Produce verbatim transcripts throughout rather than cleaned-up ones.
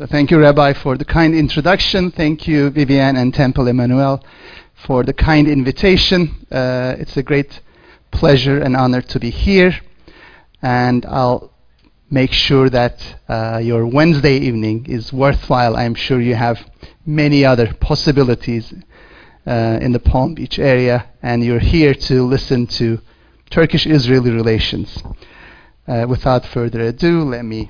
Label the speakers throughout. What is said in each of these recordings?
Speaker 1: Thank you, Rabbi, for the kind introduction. Thank you, Vivian and Temple Emmanuel, for the kind invitation. Uh, it's a great pleasure and honor to be here. And I'll make sure that uh, your Wednesday evening is worthwhile. I'm sure you have many other possibilities uh, in the Palm Beach area, and you're here to listen to Turkish-Israeli relations. Uh, without further ado, let me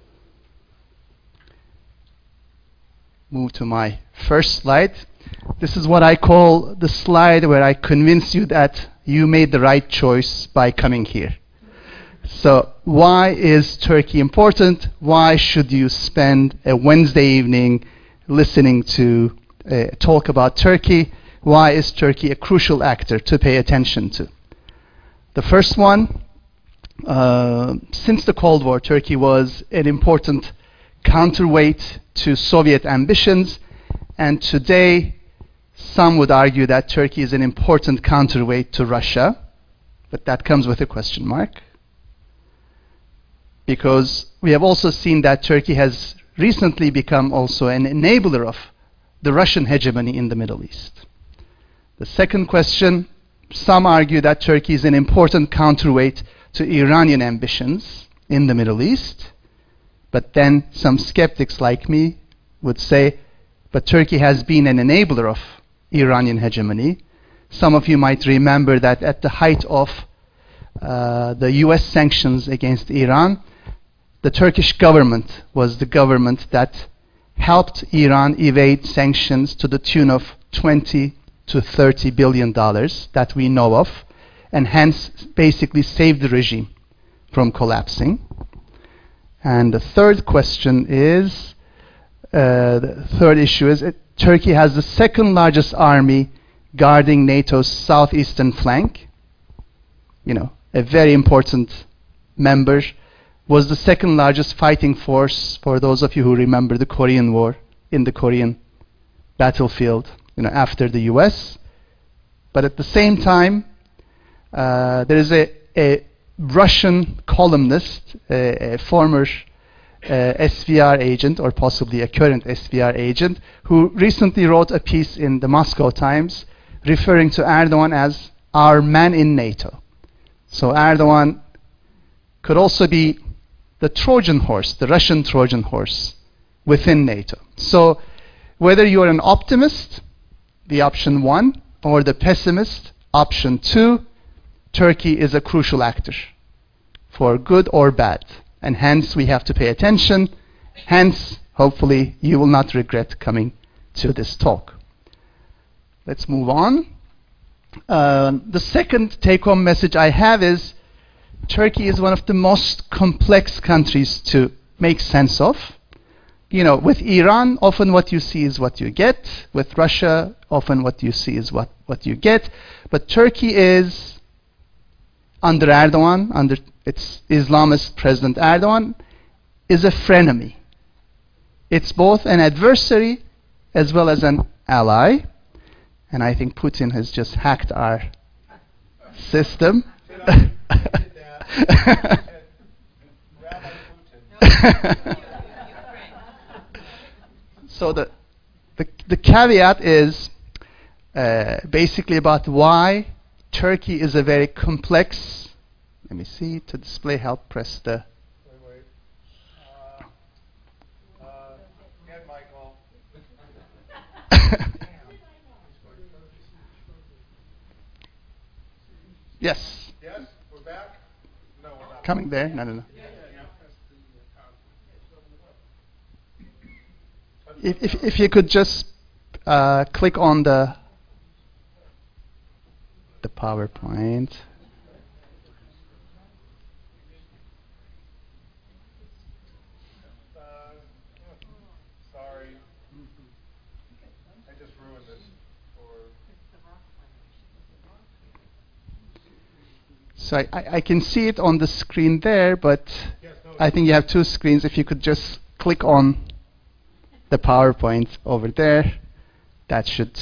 Speaker 1: move to my first slide. This is what I call the slide where I convince you that you made the right choice by coming here. So why is Turkey important? Why should you spend a Wednesday evening listening to a talk about Turkey? Why is Turkey a crucial actor to pay attention to? The first one, uh, since the Cold War, Turkey was an important counterweight to Soviet ambitions, and today some would argue that Turkey is an important counterweight to Russia, but that comes with a question mark, because we have also seen that Turkey has recently become also an enabler of the Russian hegemony in the Middle East. The second question, some argue that Turkey is an important counterweight to Iranian ambitions in the Middle East. But then some skeptics like me would say, but Turkey has been an enabler of Iranian hegemony. Some of you might remember that at the height of uh, the U S sanctions against Iran, the Turkish government was the government that helped Iran evade sanctions to the tune of twenty to thirty billion dollars that we know of, and hence basically saved the regime from collapsing. And the third question is, uh, the third issue is, it, Turkey has the second largest army guarding NATO's southeastern flank. You know, a very important member, was the second largest fighting force, for those of you who remember the Korean War, in the Korean battlefield, you know, after the U S. But at the same time, uh, there is a, a Russian columnist, a, a former uh, S V R agent, or possibly a current S V R agent, who recently wrote a piece in the Moscow Times referring to Erdogan as our man in NATO. So Erdogan could also be the Trojan horse, the Russian Trojan horse within NATO. So whether you're an optimist, the option one, or the pessimist, option two, Turkey is a crucial actor, for good or bad, and hence we have to pay attention. Hence, hopefully, you will not regret coming to this talk. Let's move on. Uh, the second take-home message I have is Turkey is one of the most complex countries to make sense of. You know, with Iran, often what you see is what you get. With Russia, often what you see is what, what you get. But Turkey is, under Erdogan, under its Islamist President Erdogan, is a frenemy. It's both an adversary as well as an ally. And I think Putin has just hacked our system. So the, the the caveat is uh, basically about why Turkey is a very complex. Let me see, to display help, press the.
Speaker 2: Wait, wait. Uh, uh, get Michael.
Speaker 1: Yes.
Speaker 2: Yes, we're back. No, we're not.
Speaker 1: Coming there. No, no, no. If, if, if you could just uh, click on the the PowerPoint.
Speaker 2: Uh, sorry. I just ruined this for...
Speaker 1: So I, I, I can see it on the screen there, but
Speaker 2: Yes, no,
Speaker 1: I think you have two screens. If you could just click on the PowerPoint over there, that should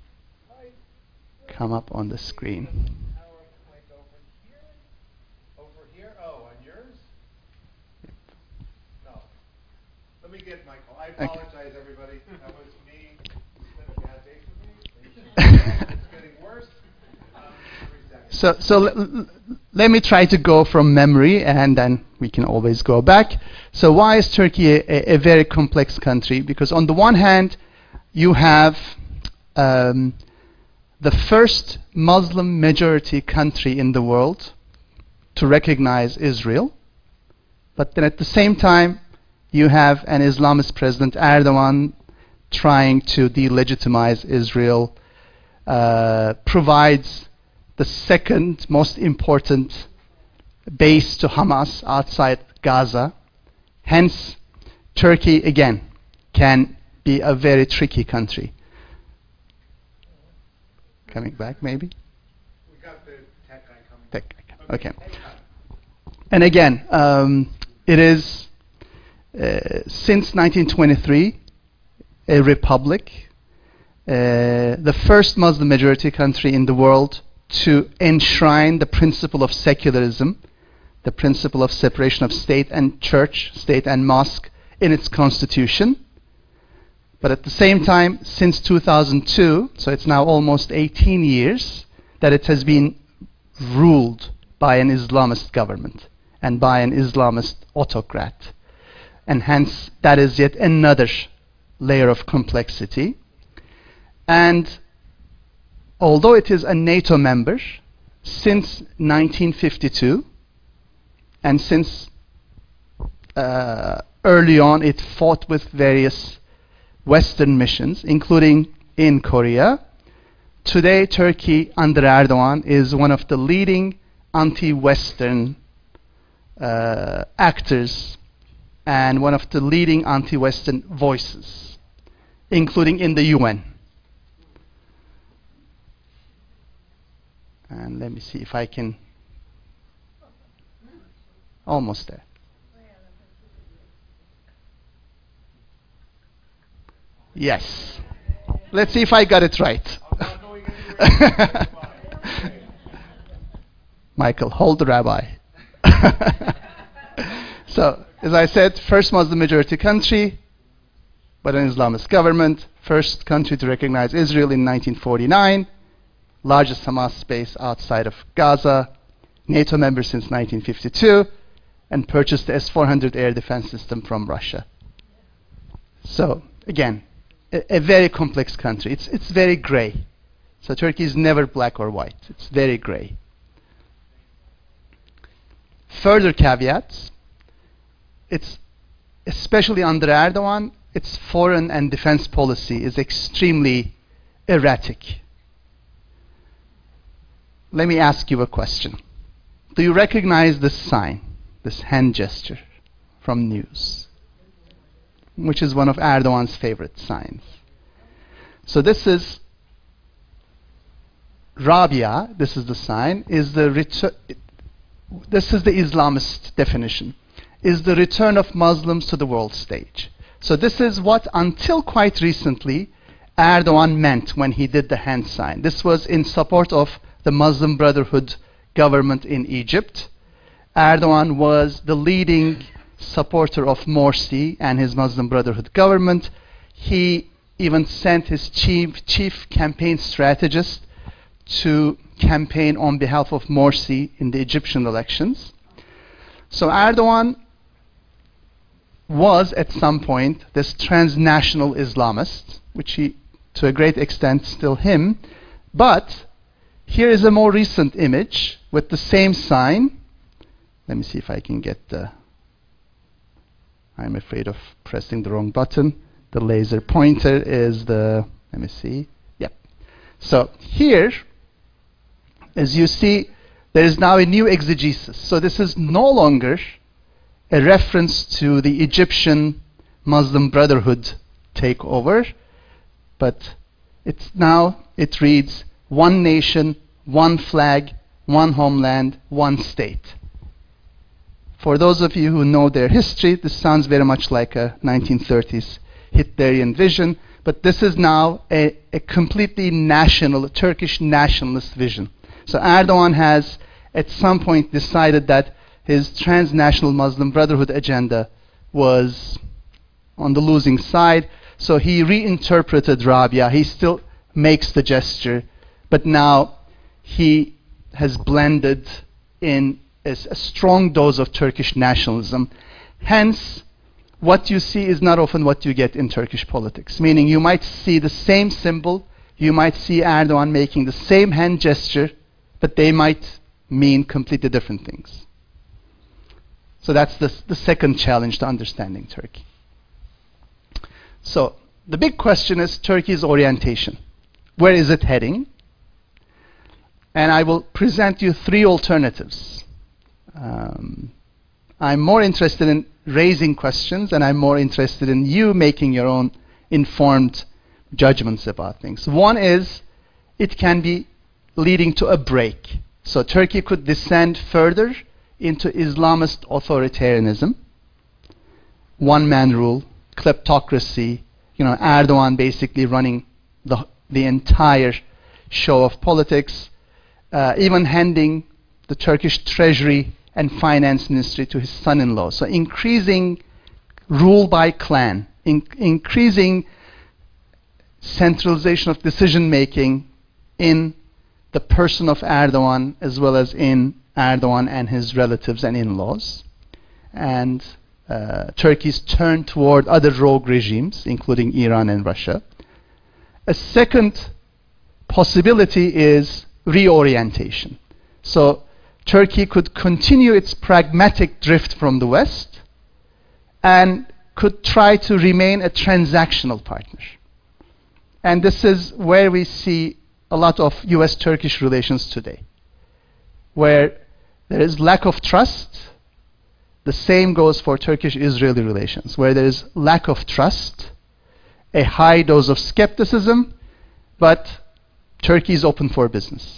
Speaker 1: come up on the screen.
Speaker 2: PowerPoint over here? Over here? Oh, on yours? No. Let me get Michael. I
Speaker 1: Okay.
Speaker 2: apologize, everybody. That was me. It's been a bad day for me. It's getting worse. Um, three seconds.
Speaker 1: So, so l- l- let me try to go from memory, and then we can always go back. So, why is Turkey a, a, a very complex country? Because on the one hand, you have um, the first Muslim majority country in the world to recognize Israel, but then at the same time, you have an Islamist president, Erdogan, trying to delegitimize Israel, uh, provides the second most important base to Hamas outside Gaza. Hence, Turkey, again, can be a very tricky country. Coming back, maybe?
Speaker 2: We got the tech guy coming.
Speaker 1: Tech guy. Okay. And again, um, it is, uh, since nineteen twenty-three, a republic, uh, the first Muslim majority country in the world to enshrine the principle of secularism, the principle of separation of state and church, state and mosque in its constitution. But at the same time, since two thousand two, so it's now almost eighteen years, that it has been ruled by an Islamist government and by an Islamist autocrat. And hence, that is yet another layer of complexity. And although it is a NATO member, since nineteen fifty-two, and since uh, early on it fought with various Western missions, including in Korea, today Turkey under Erdogan is one of the leading anti-Western uh, actors and one of the leading anti-Western voices, including in the U N. And let me see if I can, almost there. Yes. Let's see if I got it right.
Speaker 2: I'm not going anywhere. That's fine. Okay.
Speaker 1: Michael, hold the rabbi. So, as I said, first Muslim majority country, but an Islamist government. First country to recognize Israel in nineteen forty-nine. Largest Hamas base outside of Gaza. NATO member since nineteen fifty-two. And purchased the S four hundred air defense system from Russia. So, again, a, a very complex country. It's, it's very gray. So Turkey is never black or white. It's very gray. Further caveats. It's especially under Erdogan, its foreign and defense policy is extremely erratic. Let me ask you a question. Do you recognize this sign, this hand gesture from news, which is one of Erdogan's favorite signs? So this is Rabia, this is the sign, is the return, this is the Islamist definition, is the return of Muslims to the world stage. So this is what, until quite recently, Erdogan meant when he did the hand sign. This was in support of the Muslim Brotherhood government in Egypt. Erdogan was the leading supporter of Morsi and his Muslim Brotherhood government. He even sent his chief, chief campaign strategist to campaign on behalf of Morsi in the Egyptian elections. So Erdogan was at some point this transnational Islamist, which he, to a great extent, still him. But here is a more recent image with the same sign. Let me see if I can get the, I'm afraid of pressing the wrong button. The laser pointer is the, let me see, yep. So here, as you see, there is now a new exegesis. So this is no longer a reference to the Egyptian Muslim Brotherhood takeover, but it's now, it reads, one nation, one flag, one homeland, one state. For those of you who know their history, this sounds very much like a nineteen thirties Hitlerian vision, but this is now a, a completely national, Turkish nationalist vision. So Erdogan has at some point decided that his transnational Muslim Brotherhood agenda was on the losing side. So he reinterpreted Rabia. He still makes the gesture, but now he has blended in a, a strong dose of Turkish nationalism. Hence, what you see is not often what you get in Turkish politics. Meaning you might see the same symbol, you might see Erdogan making the same hand gesture, but they might mean completely different things. So that's the, the second challenge to understanding Turkey. So the big question is Turkey's orientation. Where is it heading? And I will present you three alternatives. Um, I'm more interested in raising questions, and I'm more interested in you making your own informed judgments about things. One is, it can be leading to a break. So Turkey could descend further into Islamist authoritarianism, one-man rule, kleptocracy, you know, Erdogan basically running the, the entire show of politics, uh, even handing the Turkish treasury and finance ministry to his son-in-law. So increasing rule by clan, in, increasing centralization of decision-making in the person of Erdogan, as well as in Erdogan and his relatives and in-laws. And uh, Turkey's turn toward other rogue regimes, including Iran and Russia. A second possibility is reorientation. So Turkey could continue its pragmatic drift from the West and could try to remain a transactional partner. And this is where we see a lot of U S Turkish relations today, where there is lack of trust. The same goes for Turkish-Israeli relations, where there is lack of trust, a high dose of skepticism, but Turkey is open for business.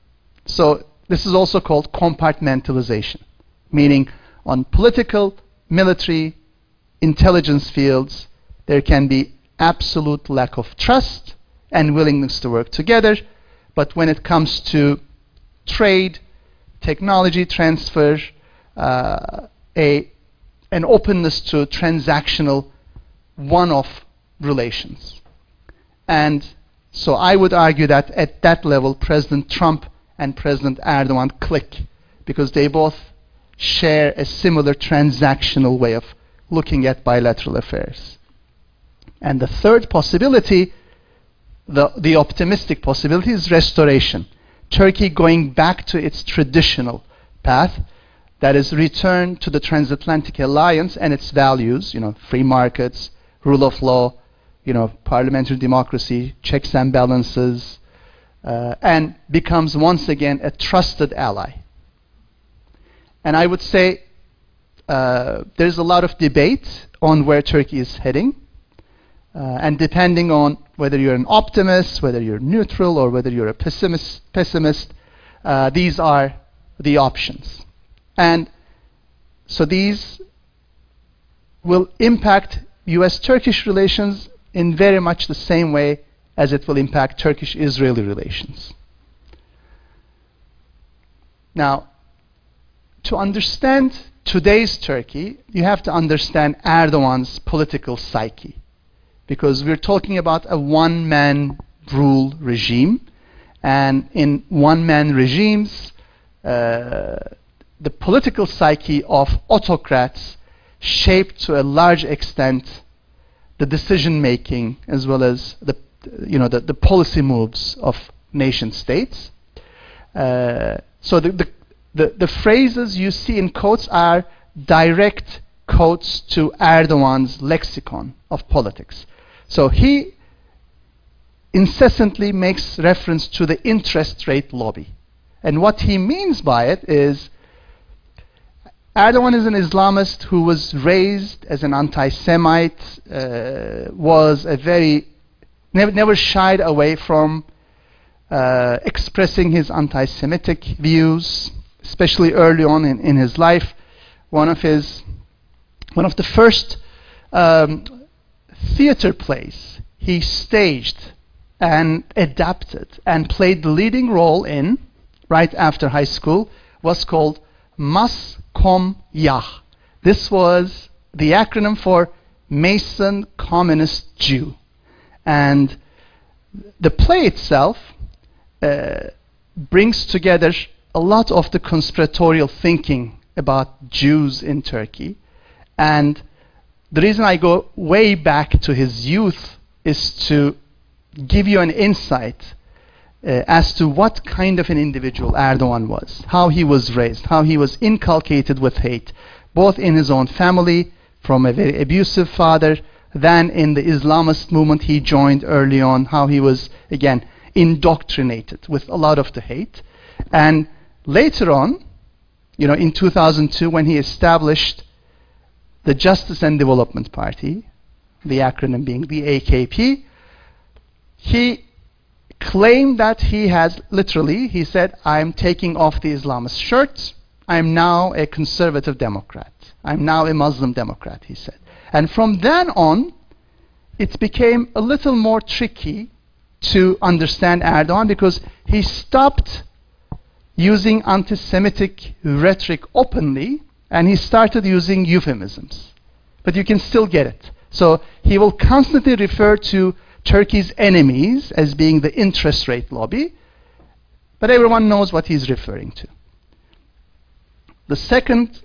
Speaker 1: So this is also called compartmentalization, meaning on political, military, intelligence fields, there can be absolute lack of trust and willingness to work together, but when it comes to trade, technology transfer, uh, a, an openness to transactional one-off relations. And so I would argue that at that level, President Trump and President Erdogan click, because they both share a similar transactional way of looking at bilateral affairs. And the third possibility, the, the optimistic possibility, is restoration. Turkey going back to its traditional path, that is return to the transatlantic alliance and its values, you know, free markets, rule of law, you know, parliamentary democracy, checks and balances, uh, and becomes once again a trusted ally. And I would say uh, there's a lot of debate on where Turkey is heading, uh, and depending on whether you're an optimist, whether you're neutral, or whether you're a pessimist, pessimist uh, these are the options. And so these will impact U S Turkish relations in very much the same way as it will impact Turkish-Israeli relations. Now, to understand today's Turkey, you have to understand Erdogan's political psyche, because we're talking about a one-man rule regime, and in one-man regimes, uh, the political psyche of autocrats shaped to a large extent the decision-making as well as the, you know, the, the policy moves of nation states. Uh, so the, the, the, the phrases you see in quotes are direct quotes to Erdogan's lexicon of politics. So he incessantly makes reference to the interest rate lobby. And what he means by it is Erdogan is an Islamist who was raised as an anti-Semite, uh, was a very, never, never shied away from uh, expressing his anti-Semitic views, especially early on in, in his life. One of his, one of the first um, theater plays he staged and adapted and played the leading role in, right after high school, was called Mas Kom Yah. This was the acronym for Mason communist Jew. And the play itself uh, brings together a lot of the conspiratorial thinking about Jews in Turkey. And the reason I go way back to his youth is to give you an insight uh, as to what kind of an individual Erdogan was, how he was raised, how he was inculcated with hate, both in his own family, from a very abusive father, then in the Islamist movement he joined early on, how he was, again, indoctrinated with a lot of the hate. And later on, you know, in two thousand two, when he established the Justice and Development Party, the acronym being the A K P, he claimed that he has, literally, he said, I'm taking off the Islamist shirt, I'm now a conservative Democrat. I'm now a Muslim Democrat, he said. And from then on, it became a little more tricky to understand Erdogan because he stopped using anti-Semitic rhetoric openly and he started using euphemisms. But you can still get it. So he will constantly refer to Turkey's enemies as being the interest rate lobby, but everyone knows what he's referring to. The second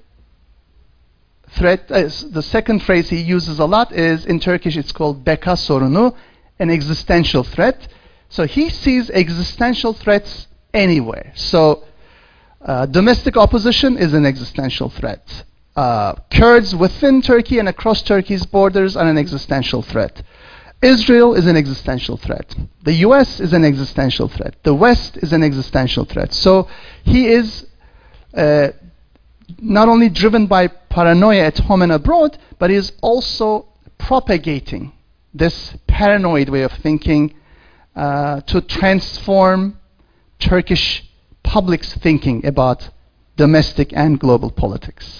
Speaker 1: threat, uh, the second phrase he uses a lot is, in Turkish it's called beka sorunu, an existential threat. So he sees existential threats anywhere. So uh, domestic opposition is an existential threat. Uh, Kurds within Turkey and across Turkey's borders are an existential threat. Israel is an existential threat. The U S is an existential threat. The West is an existential threat. So he is uh, not only driven by paranoia at home and abroad, but is also propagating this paranoid way of thinking uh, to transform Turkish public's thinking about domestic and global politics.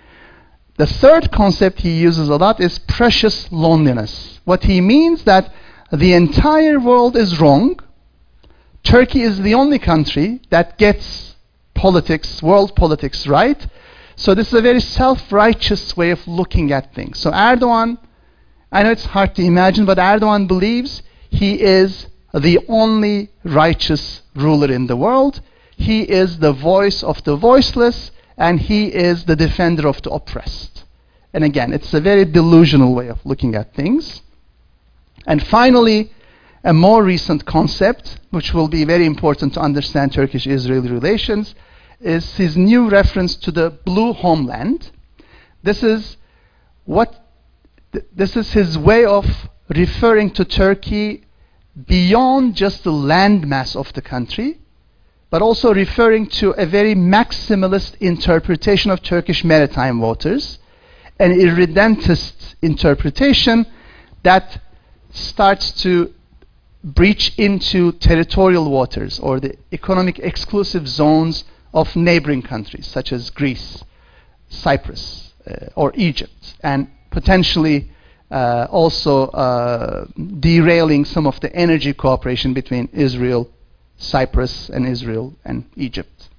Speaker 1: The third concept he uses a lot is precious loneliness. What he means that the entire world is wrong. Turkey is the only country that gets politics, world politics right. So this is a very self-righteous way of looking at things. So Erdogan, I know it's hard to imagine, but Erdogan believes he is the only righteous ruler in the world. He is the voice of the voiceless, and he is the defender of the oppressed. And again, it's a very delusional way of looking at things. And finally, a more recent concept, which will be very important to understand Turkish-Israeli relations, is his new reference to the blue homeland. This is what th- this is his way of referring to Turkey beyond just the landmass of the country, but also referring to a very maximalist interpretation of Turkish maritime waters, an irredentist interpretation that starts to breach into territorial waters or the economic exclusive zones of neighboring countries such as Greece, Cyprus, uh, or Egypt, and potentially uh, also uh, derailing some of the energy cooperation between Israel, Cyprus, and Israel and Egypt.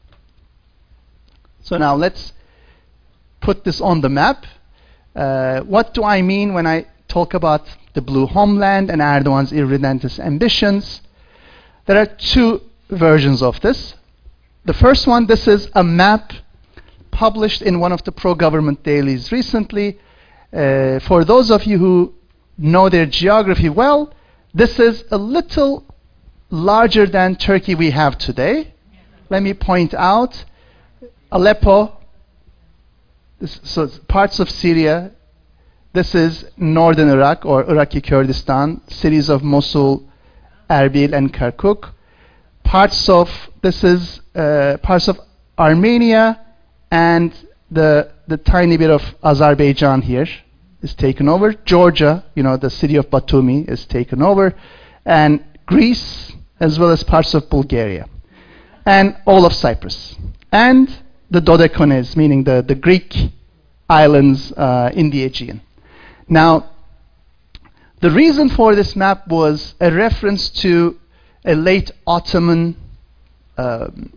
Speaker 1: So now let's put this on the map. Uh, what do I mean when I talk about the blue homeland and Erdogan's irredentist ambitions? There are two versions of this. The first one, this is a map published in one of the pro-government dailies recently. Uh, for those of you who know their geography well, this is a little larger than Turkey we have today. Let me point out Aleppo, this, so parts of Syria. This is northern Iraq or Iraqi Kurdistan, cities of Mosul, Erbil, and Kirkuk. Parts of this is uh, parts of Armenia, and the the tiny bit of Azerbaijan here is taken over. Georgia, you know, the city of Batumi is taken over, and Greece, as well as parts of Bulgaria, and all of Cyprus, and the Dodecanese, meaning the the Greek islands uh, in the Aegean. Now, the reason for this map was a reference to a late Ottoman um,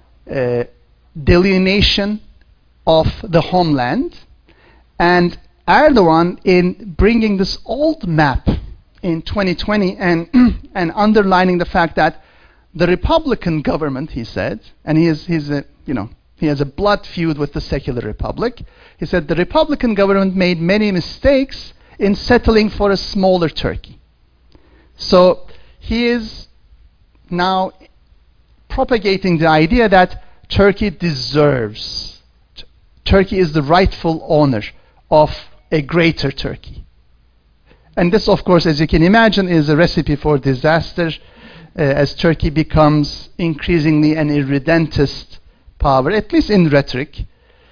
Speaker 1: uh, delineation of the homeland, and Erdogan, in bringing this old map in twenty twenty and, and underlining the fact that the Republican government, he said, and he is, he's a, you know, he has a blood feud with the secular republic. He said the Republican government made many mistakes in settling for a smaller Turkey. So he is now propagating the idea that Turkey deserves, t- Turkey is the rightful owner of a greater Turkey. And this, of course, as you can imagine, is a recipe for disaster uh, as Turkey becomes increasingly an irredentist power, at least in rhetoric.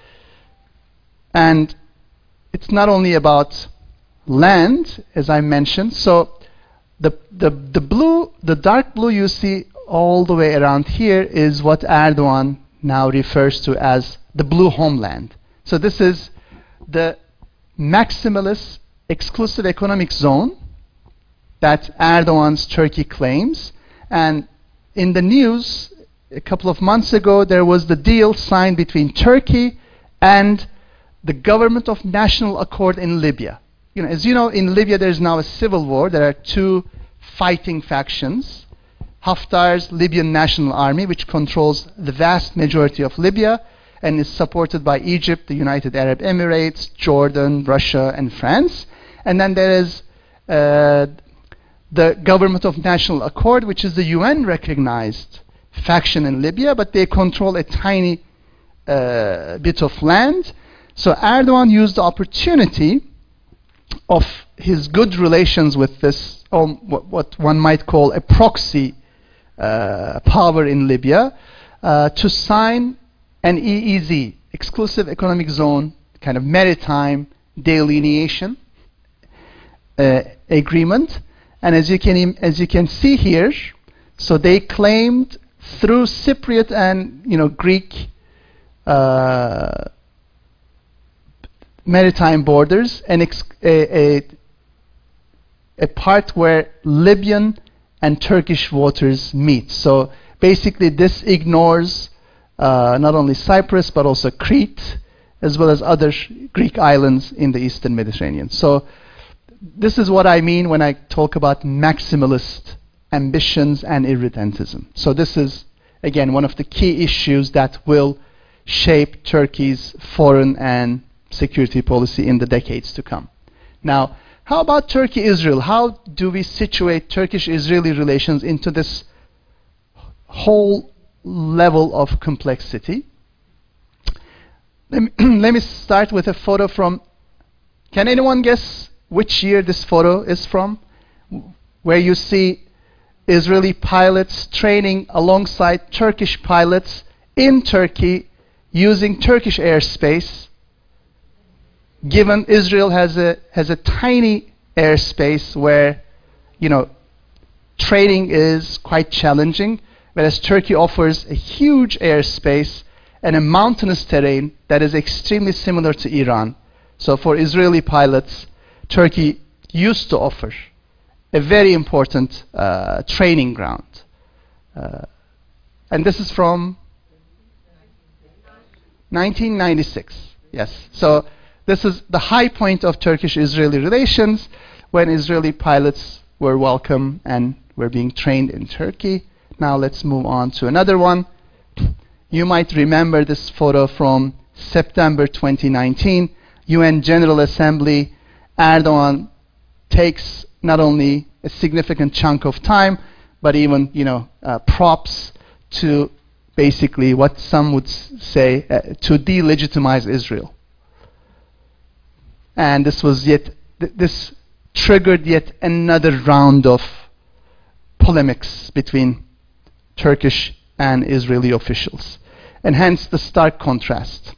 Speaker 1: And it's not only about land, as I mentioned. So the, the, the blue, the dark blue you see all the way around here is what Erdogan now refers to as the blue homeland. So this is the maximalist exclusive economic zone that Erdogan's Turkey claims. And in the news a couple of months ago, there was the deal signed between Turkey and the government of national accord in Libya. You know, as you know, in Libya there is now a civil war. There are two fighting factions. Haftar's Libyan National Army, which controls the vast majority of Libya and is supported by Egypt, the United Arab Emirates, Jordan, Russia, and France. And then there is uh, the Government of National Accord, which is the U N-recognized faction in Libya, but they control a tiny uh, bit of land. So Erdogan used the opportunity of his good relations with this, um, what, what one might call a proxy uh, power in Libya, uh, to sign an E E Z, exclusive economic zone, kind of maritime delineation uh, agreement. And as you can im- as you can see here, so they claimed through Cypriot and you know Greek uh, maritime borders an ex- a, a a part where Libyan and Turkish waters meet. So basically, this ignores uh, not only Cyprus but also Crete, as well as other Greek islands in the Eastern Mediterranean. So this is what I mean when I talk about maximalist ambitions and irredentism. So this is, again, one of the key issues that will shape Turkey's foreign and security policy in the decades to come. Now, how about Turkey-Israel? How do we situate Turkish-Israeli relations into this whole level of complexity? Let me, let me start with a photo from, can anyone guess which year this photo is from? Where you see Israeli pilots training alongside Turkish pilots in Turkey using Turkish airspace. Given Israel has a has a tiny airspace where, you know, training is quite challenging, whereas Turkey offers a huge airspace and a mountainous terrain that is extremely similar to Iran. So for Israeli pilots, Turkey used to offer a very important uh, training ground. Uh, and this is from nineteen ninety-six. Yes. So this is the high point of Turkish-Israeli relations, when Israeli pilots were welcome and were being trained in Turkey. Now let's move on to another one. You might remember this photo from September twenty nineteen, U N General Assembly. Erdogan takes not only a significant chunk of time, but even, you know, uh, props to basically what some would s- say uh, to delegitimize Israel. And this was yet, th- this triggered yet another round of polemics between Turkish and Israeli officials, and hence the stark contrast.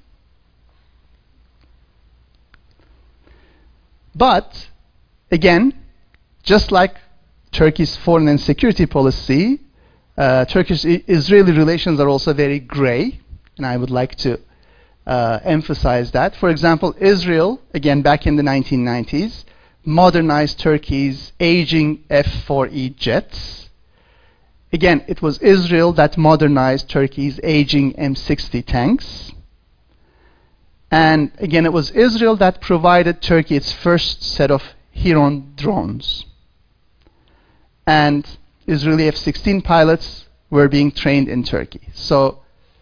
Speaker 1: But, again, just like Turkey's foreign and security policy, uh, Turkish-Israeli relations are also very gray, and I would like to uh, emphasize that. For example, Israel, again back in the nineteen nineties, modernized Turkey's aging F four E jets. Again, it was Israel that modernized Turkey's aging M sixty tanks. And again, it was Israel that provided Turkey its first set of Heron drones. And Israeli F sixteen pilots were being trained in Turkey. So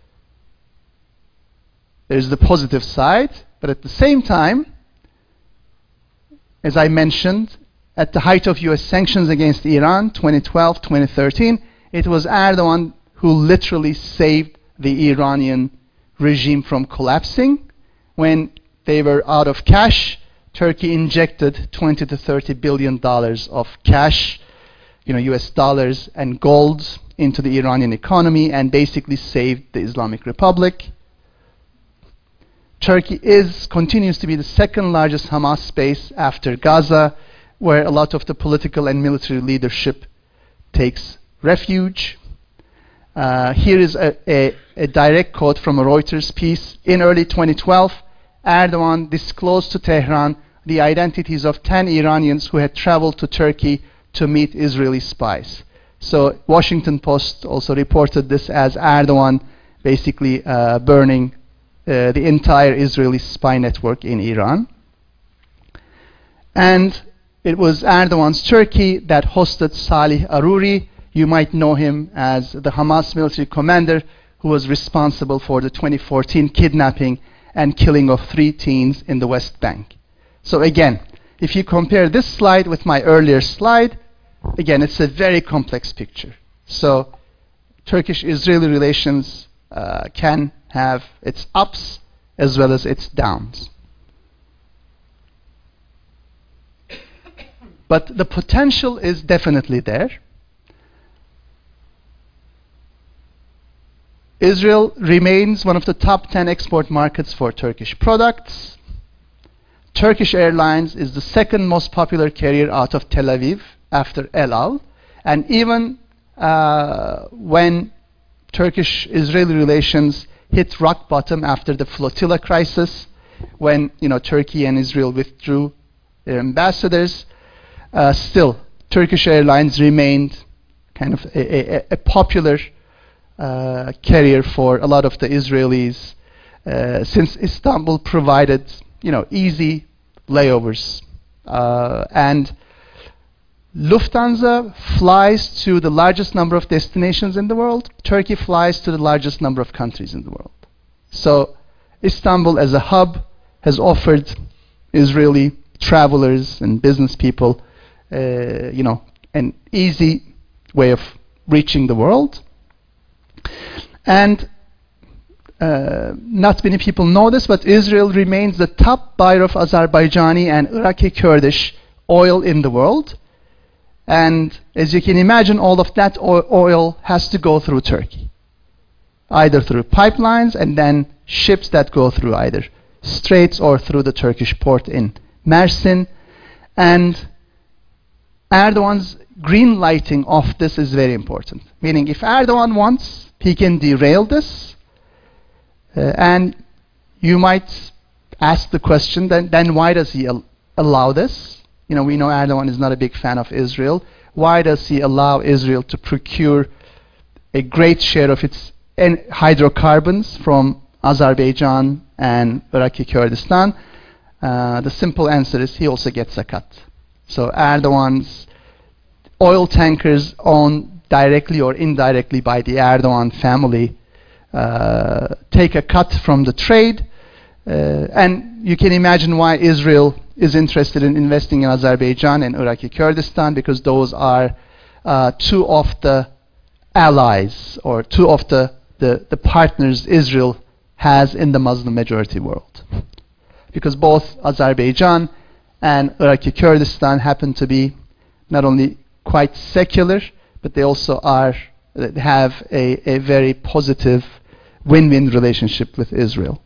Speaker 1: there's the positive side, but at the same time, as I mentioned, at the height of U S sanctions against Iran, twenty twelve, twenty thirteen, it was Erdogan who literally saved the Iranian regime from collapsing. When they were out of cash, Turkey injected twenty to thirty billion dollars of cash, you know, U S dollars and gold into the Iranian economy and basically saved the Islamic Republic. Turkey is continues to be the second largest Hamas base after Gaza, where a lot of the political and military leadership takes refuge. Uh, here is a, a, a direct quote from a Reuters piece. In early twenty twelve, Erdogan disclosed to Tehran the identities of ten Iranians who had traveled to Turkey to meet Israeli spies. So Washington Post also reported this as Erdogan basically uh, burning uh, the entire Israeli spy network in Iran. And it was Erdogan's Turkey that hosted Salih Aruri. You might know him as the Hamas military commander who was responsible for the twenty fourteen kidnapping and killing of three teens in the West Bank. So again, if you compare this slide with my earlier slide, again, it's a very complex picture. So Turkish-Israeli relations uh, can have its ups as well as its downs. But the potential is definitely there. Israel remains one of the top ten export markets for Turkish products. Turkish Airlines is the second most popular carrier out of Tel Aviv after El Al. And even uh, when Turkish-Israeli relations hit rock bottom after the flotilla crisis, when you know Turkey and Israel withdrew their ambassadors, uh, still Turkish Airlines remained kind of a, a, a popular uh, carrier for a lot of the Israelis, uh, since Istanbul provided you know easy layovers, uh, and Lufthansa flies to the largest number of destinations in the world. Turkey flies to the largest number of countries in the world. So Istanbul as a hub has offered Israeli travelers and business people uh, you know, an easy way of reaching the world. And uh, not many people know this, but Israel remains the top buyer of Azerbaijani and Iraqi Kurdish oil in the world. And as you can imagine, all of that oil has to go through Turkey, either through pipelines and then ships that go through either straits or through the Turkish port in Mersin. And Erdogan's green lighting of this is very important. Meaning if Erdogan wants, he can derail this. Uh, and you might ask the question, then, then why does he al- allow this? You know, we know Erdogan is not a big fan of Israel. Why does he allow Israel to procure a great share of its en- hydrocarbons from Azerbaijan and Iraqi Kurdistan? Uh, the simple answer is he also gets a cut. So Erdogan's oil tankers owned directly or indirectly by the Erdogan family uh, take a cut from the trade. Uh, and you can imagine why Israel is interested in investing in Azerbaijan and Iraqi Kurdistan, because those are uh, two of the allies or two of the, the, the partners Israel has in the Muslim majority world. Because both Azerbaijan and Iraqi Kurdistan happen to be not only quite secular, but they also are they have a, a very positive win-win relationship with Israel.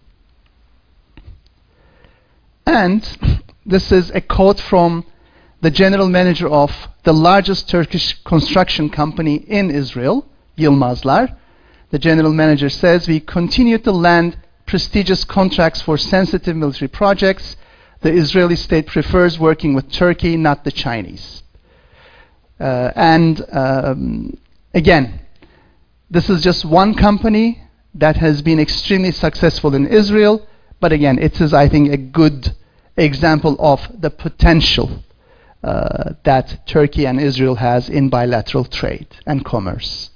Speaker 1: And this is a quote from the general manager of the largest Turkish construction company in Israel, Yilmazlar. The general manager says, "We continue to land prestigious contracts for sensitive military projects. The Israeli state prefers working with Turkey, not the Chinese." Uh, and um, again, this is just one company that has been extremely successful in Israel, But again, it is, I think, a good example of the potential uh, that Turkey and Israel has in bilateral trade and commerce.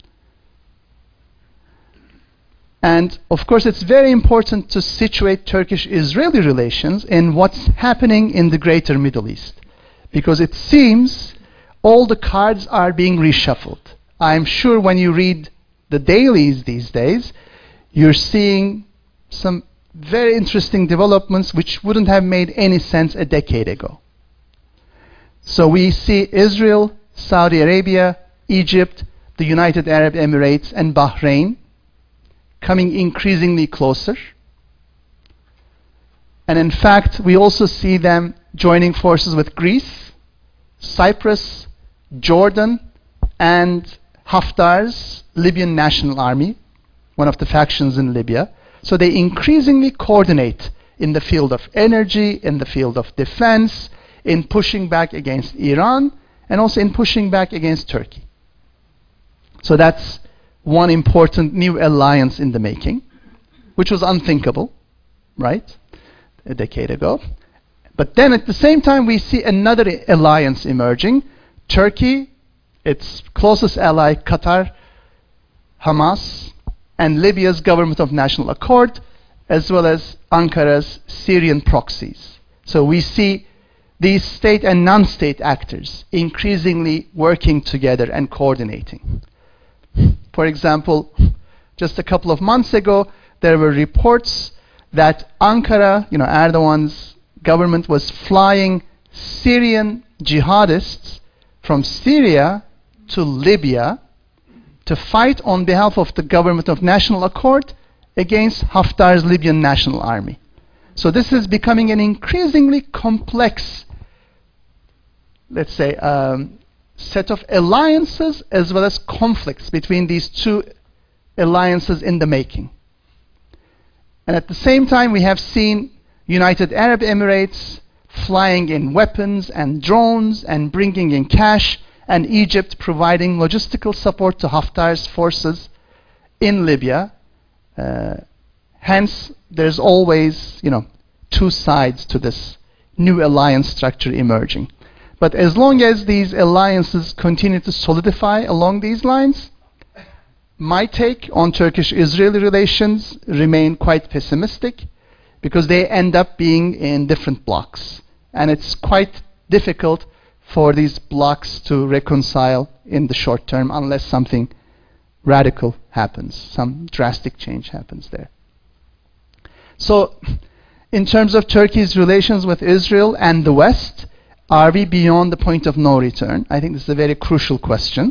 Speaker 1: And of course, it's very important to situate Turkish-Israeli relations in what's happening in the greater Middle East, because it seems all the cards are being reshuffled. I'm sure when you read the dailies these days, you're seeing some very interesting developments which wouldn't have made any sense a decade ago. So we see Israel, Saudi Arabia, Egypt, the United Arab Emirates, and Bahrain coming increasingly closer. And in fact, we also see them joining forces with Greece, Cyprus, Jordan, and Haftar's Libyan National Army, one of the factions in Libya. So they increasingly coordinate in the field of energy, in the field of defense, in pushing back against Iran, and also in pushing back against Turkey. So that's one important new alliance in the making, which was unthinkable, right, a decade ago. But then at the same time, we see another alliance emerging. Turkey, its closest ally, Qatar, Hamas, and Libya's Government of National Accord, as well as Ankara's Syrian proxies. So we see these state and non-state actors increasingly working together and coordinating. For example, just a couple of months ago, there were reports that Ankara, you know, Erdogan's government was flying Syrian jihadists from Syria to Libya to fight on behalf of the Government of National Accord against Haftar's Libyan National Army. So this is becoming an increasingly complex, let's say, um, set of alliances as well as conflicts between these two alliances in the making. And at the same time, we have seen United Arab Emirates flying in weapons and drones and bringing in cash, and Egypt providing logistical support to Haftar's forces in Libya. Uh, hence, there's always, you know, two sides to this new alliance structure emerging. But as long as these alliances continue to solidify along these lines, my take on Turkish-Israeli relations remain quite pessimistic, because they end up being in different blocks. And it's quite difficult for these blocks to reconcile in the short term unless something radical happens, some drastic change happens there. So, in terms of Turkey's relations with Israel and the West, are we beyond the point of no return? I think this is a very crucial question.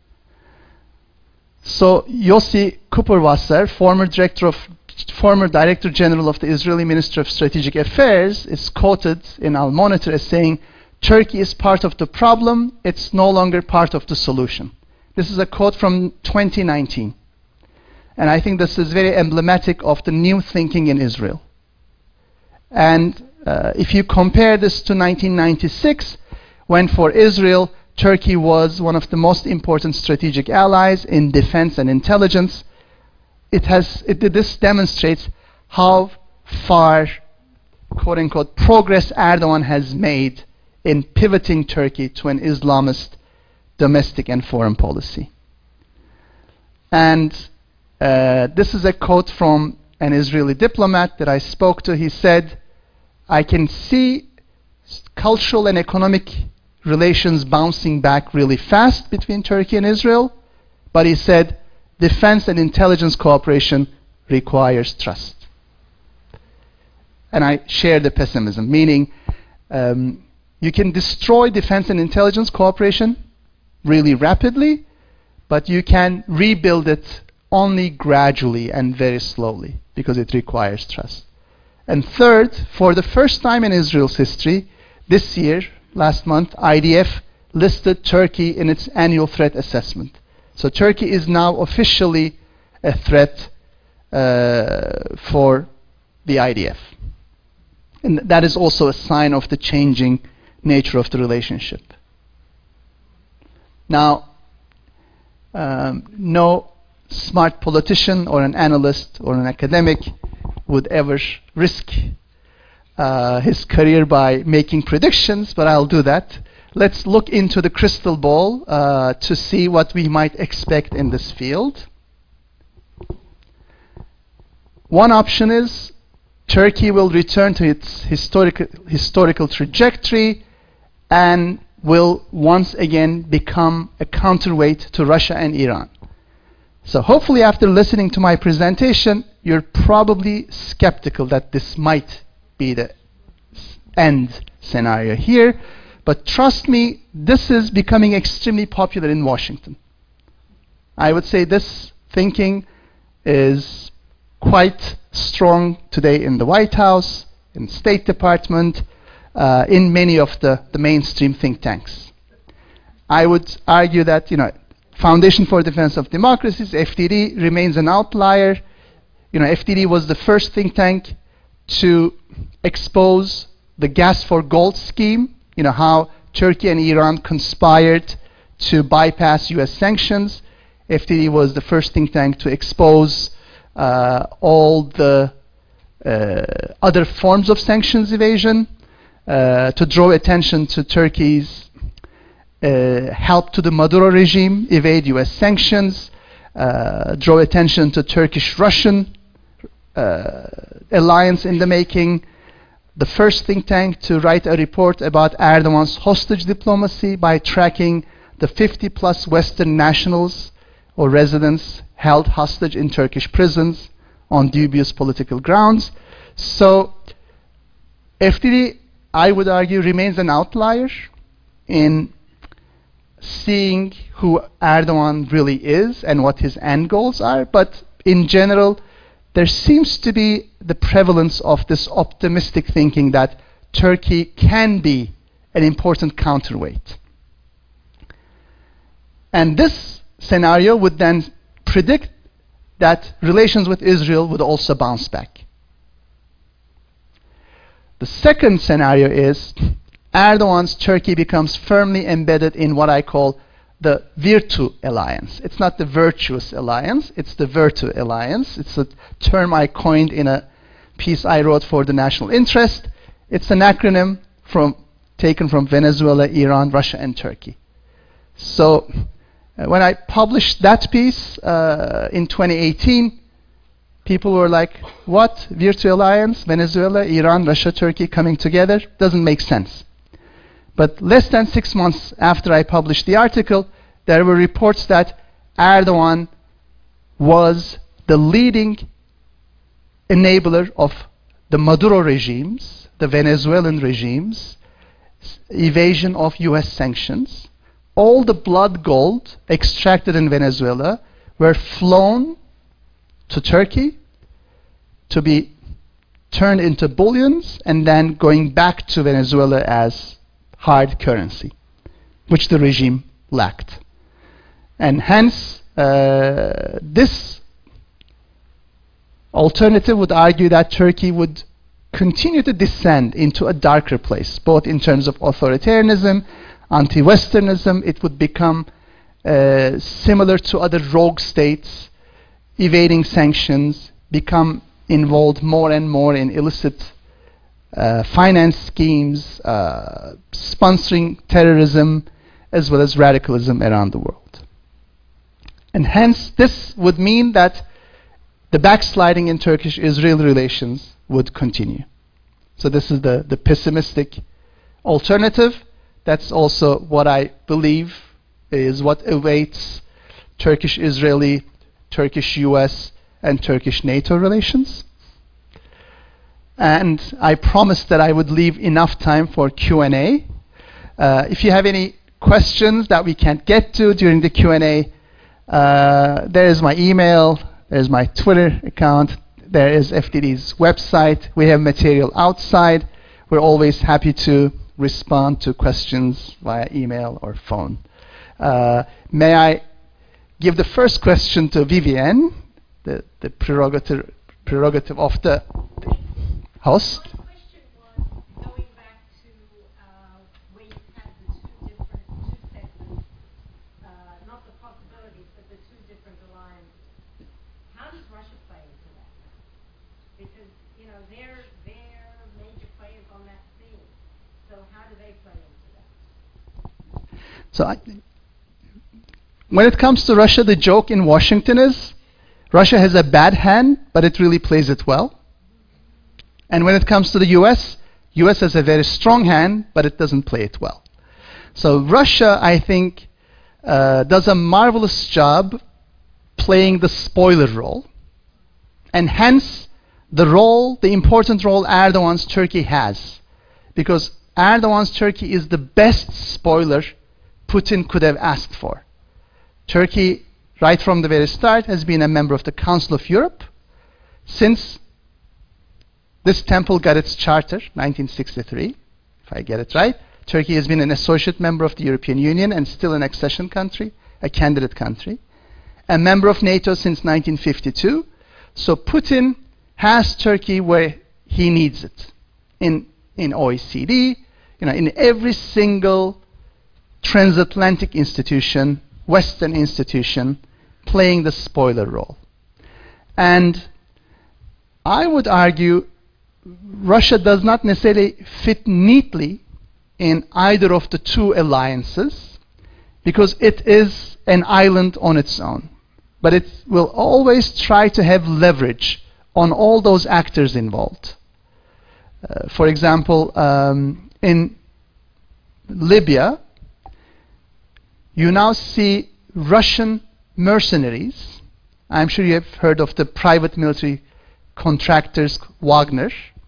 Speaker 1: So, Yossi Kuperwasser, former director of former Director General of the Israeli Ministry of Strategic Affairs, is quoted in Al Monitor as saying, "Turkey is part of the problem, it's no longer part of the solution." This is a quote from twenty nineteen. And I think this is very emblematic of the new thinking in Israel. And uh, if you compare this to nineteen ninety-six, when for Israel, Turkey was one of the most important strategic allies in defense and intelligence, it has, it, this demonstrates how far, quote unquote, progress Erdogan has made in pivoting Turkey to an Islamist domestic and foreign policy. And uh, this is a quote from an Israeli diplomat that I spoke to. He said, "I can see cultural and economic relations bouncing back really fast between Turkey and Israel, but," he said, "defense and intelligence cooperation requires trust." And I share the pessimism, meaning um, you can destroy defense and intelligence cooperation really rapidly, but you can rebuild it only gradually and very slowly, because it requires trust. And third, for the first time in Israel's history, this year, last month, I D F listed Turkey in its annual threat assessment. So Turkey is now officially a threat uh, for the I D F. And that is also a sign of the changing nature of the relationship. Now, um, no smart politician or an analyst or an academic would ever risk uh, his career by making predictions, but I'll do that. Let's look into the crystal ball uh, to see what we might expect in this field. One option is Turkey will return to its historical, historical trajectory and will once again become a counterweight to Russia and Iran. So hopefully after listening to my presentation, you're probably skeptical that this might be the end scenario here. But trust me, this is becoming extremely popular in Washington. I would say this thinking is quite strong today in the White House, in State Department, uh, in many of the, the mainstream think tanks. I would argue that, you know, Foundation for Defense of Democracies, F D D, remains an outlier. You know, F D D was the first think tank to expose the gas for gold scheme, you know, how Turkey and Iran conspired to bypass U S sanctions. F D D was the first think tank to expose uh, all the uh, other forms of sanctions evasion, uh, to draw attention to Turkey's uh, help to the Maduro regime evade U S sanctions, uh, draw attention to Turkish-Russian uh, alliance in the making, the first think tank to write a report about Erdogan's hostage diplomacy by tracking the fifty plus Western nationals or residents held hostage in Turkish prisons on dubious political grounds. So F D D, I would argue, remains an outlier in seeing who Erdogan really is and what his end goals are. But in general, there seems to be the prevalence of this optimistic thinking that Turkey can be an important counterweight. And this scenario would then predict that relations with Israel would also bounce back. The second scenario is Erdogan's Turkey becomes firmly embedded in what I call the Virtu alliance. It's not the virtuous alliance, it's the Virtu alliance. It's a term I coined in a piece I wrote for the National Interest. It's an acronym from taken from Venezuela, Iran, Russia, and Turkey. So uh, when I published that piece uh, in twenty eighteen, people were like, what? Virtu alliance, Venezuela, Iran, Russia, Turkey coming together? Doesn't make sense. But less than six months after I published the article, there were reports that Erdogan was the leading enabler of the Maduro regimes, the Venezuelan regimes, evasion of U S sanctions. All the blood gold extracted in Venezuela were flown to Turkey to be turned into bullions and then going back to Venezuela as hard currency, which the regime lacked. And hence, uh, this alternative would argue that Turkey would continue to descend into a darker place, both in terms of authoritarianism, anti-Westernism. It would become uh, similar to other rogue states, evading sanctions, become involved more and more in illicit Uh, finance schemes, uh, sponsoring terrorism, as well as radicalism around the world. And hence, this would mean that the backsliding in Turkish-Israeli relations would continue. So this is the, the pessimistic alternative. That's also what I believe is what awaits Turkish-Israeli, Turkish-U S, and Turkish-NATO relations. And I promised that I would leave enough time for Q and A. Uh, if you have any questions that we can't get to during the Q and A, uh, there is my email, there's my Twitter account, there is F D D's website. We have material outside. We're always happy to respond to questions via email or phone. Uh, may I give the first question to Vivienne, the, the prerogative, prerogative of the host.
Speaker 3: My question was going back to uh, where you had the two different, two segments, uh, not the possibilities, but the two different alliances. How does Russia play into that? Because
Speaker 1: So I, when it comes to Russia, the joke in Washington is Russia has a bad hand, but it really plays it well. And when it comes to the U S, U S has a very strong hand, but it doesn't play it well. So Russia, I think, uh, does a marvelous job playing the spoiler role. And hence, the role, the important role Erdogan's Turkey has. Because Erdogan's Turkey is the best spoiler Putin could have asked for. Turkey, right from the very start, has been a member of the Council of Europe. Since this temple got its charter, nineteen sixty-three, if I get it right, Turkey has been an associate member of the European Union and still an accession country, a candidate country. A member of NATO since nineteen fifty-two. So Putin has Turkey where he needs it. In, in O E C D, you know, in every single transatlantic institution, Western institution, playing the spoiler role. And I would argue Russia does not necessarily fit neatly in either of the two alliances because it is an island on its own. But it will always try to have leverage on all those actors involved. Uh, for example, um, in Libya, you now see Russian mercenaries. I'm sure you have heard of the private military contractors Wagner,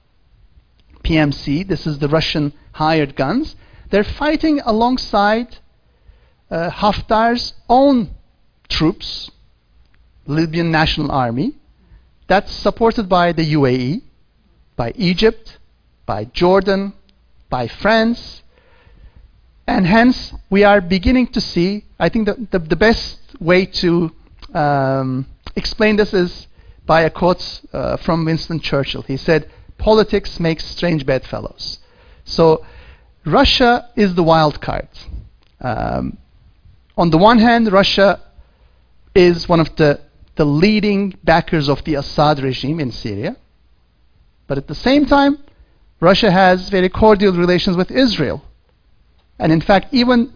Speaker 1: P M C. This is the Russian hired guns. They're fighting alongside uh, Haftar's own troops, Libyan National Army, that's supported by the U A E, by Egypt, by Jordan, by France, and hence we are beginning to see, I think the, the, the best way to um, explain this is by a quote uh, from Winston Churchill. He said, "Politics makes strange bedfellows." So Russia is the wild card. Um, on the one hand, Russia is one of the the leading backers of the Assad regime in Syria. But at the same time, Russia has very cordial relations with Israel. And in fact, even,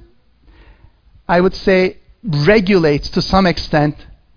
Speaker 1: I would say, regulates to some extent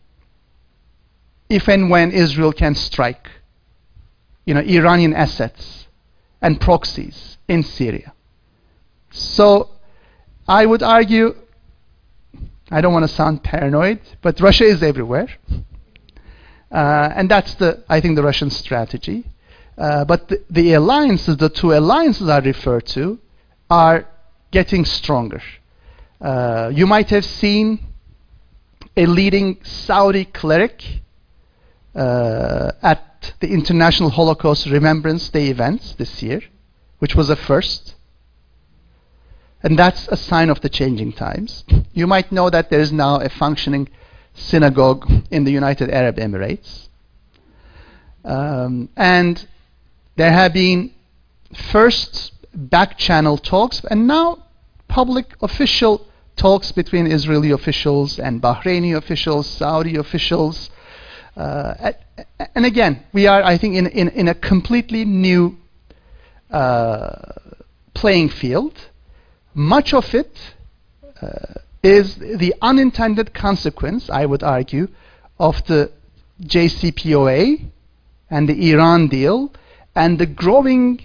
Speaker 1: if and when Israel can strike, you know, Iranian assets and proxies in Syria. So I would argue, I don't want to sound paranoid, but Russia is everywhere. Uh, and that's, the, I think, the Russian strategy. Uh, but the, the alliances, the two alliances I refer to, are getting stronger. Uh, you might have seen a leading Saudi cleric uh, at the International Holocaust Remembrance Day events this year, which was a first. And that's a sign of the changing times. You might know that there is now a functioning synagogue in the United Arab Emirates. Um, and there have been first back-channel talks and now public official talks between Israeli officials and Bahraini officials, Saudi officials. Uh, and again, we are, I think, in, in, in a completely new uh, playing field. Much of it uh, is the unintended consequence, I would argue, of the J C P O A and the Iran deal and the growing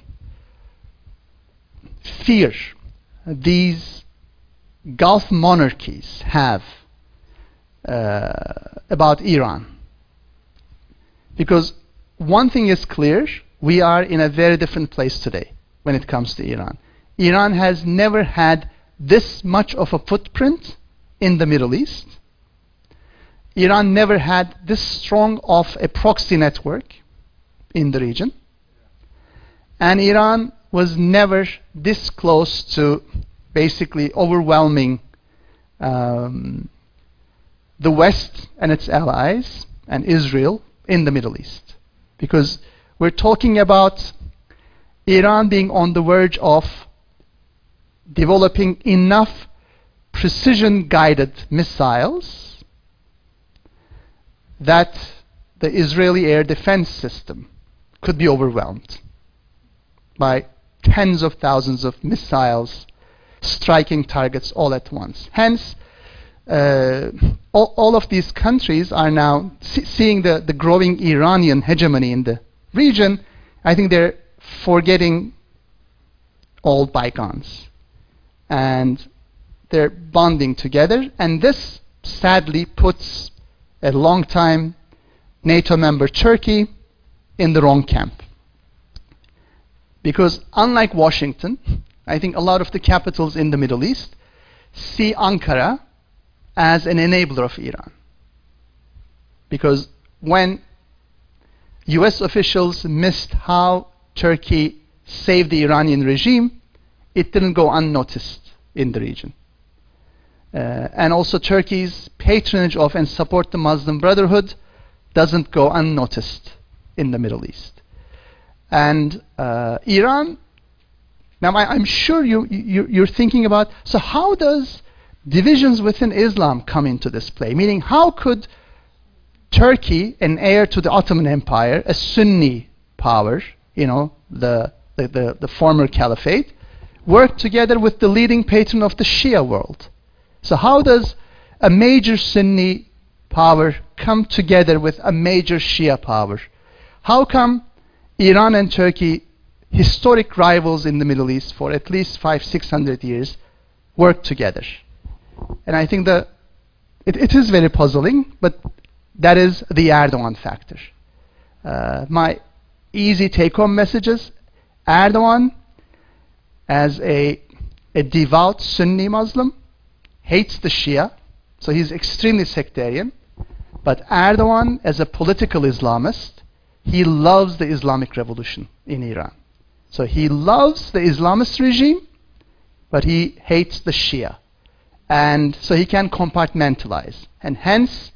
Speaker 1: fear these Gulf monarchies have uh, about Iran. Because one thing is clear, we are in a very different place today when it comes to Iran. Iran has never had this much of a footprint in the Middle East. Iran never had this strong of a proxy network in the region. And Iran was never this close to basically overwhelming um, the West and its allies and Israel in the Middle East. Because we're talking about Iran being on the verge of developing enough precision-guided missiles that the Israeli air defense system could be overwhelmed by tens of thousands of missiles striking targets all at once. Hence, uh, all, all of these countries are now see, seeing the, the growing Iranian hegemony in the region. I think they're forgetting old bygones. And they're bonding together. And this sadly puts a long-time NATO member Turkey in the wrong camp. Because unlike Washington, I think a lot of the capitals in the Middle East see Ankara as an enabler of Iran. Because when U S officials missed how Turkey saved the Iranian regime, it didn't go unnoticed in the region. Uh, and also Turkey's patronage of and support the Muslim Brotherhood doesn't go unnoticed in the Middle East. And uh, Iran, now I, I'm sure you, you, you're thinking about, so how does divisions within Islam come into this play? Meaning, how could Turkey, an heir to the Ottoman Empire, a Sunni power, you know, the, the, the, the former caliphate, work together with the leading patron of the Shia world? So how does a major Sunni power come together with a major Shia power? How come Iran and Turkey, historic rivals in the Middle East for at least five, six hundred years, work together? And I think that it, it is very puzzling, but that is the Erdogan factor. Uh, my easy take-home messages: Erdogan, as a, a devout Sunni Muslim, hates the Shia, so he's extremely sectarian. But Erdogan, as a political Islamist, he loves the Islamic revolution in Iran. So he loves the Islamist regime, but he hates the Shia. And so he can compartmentalize. And hence,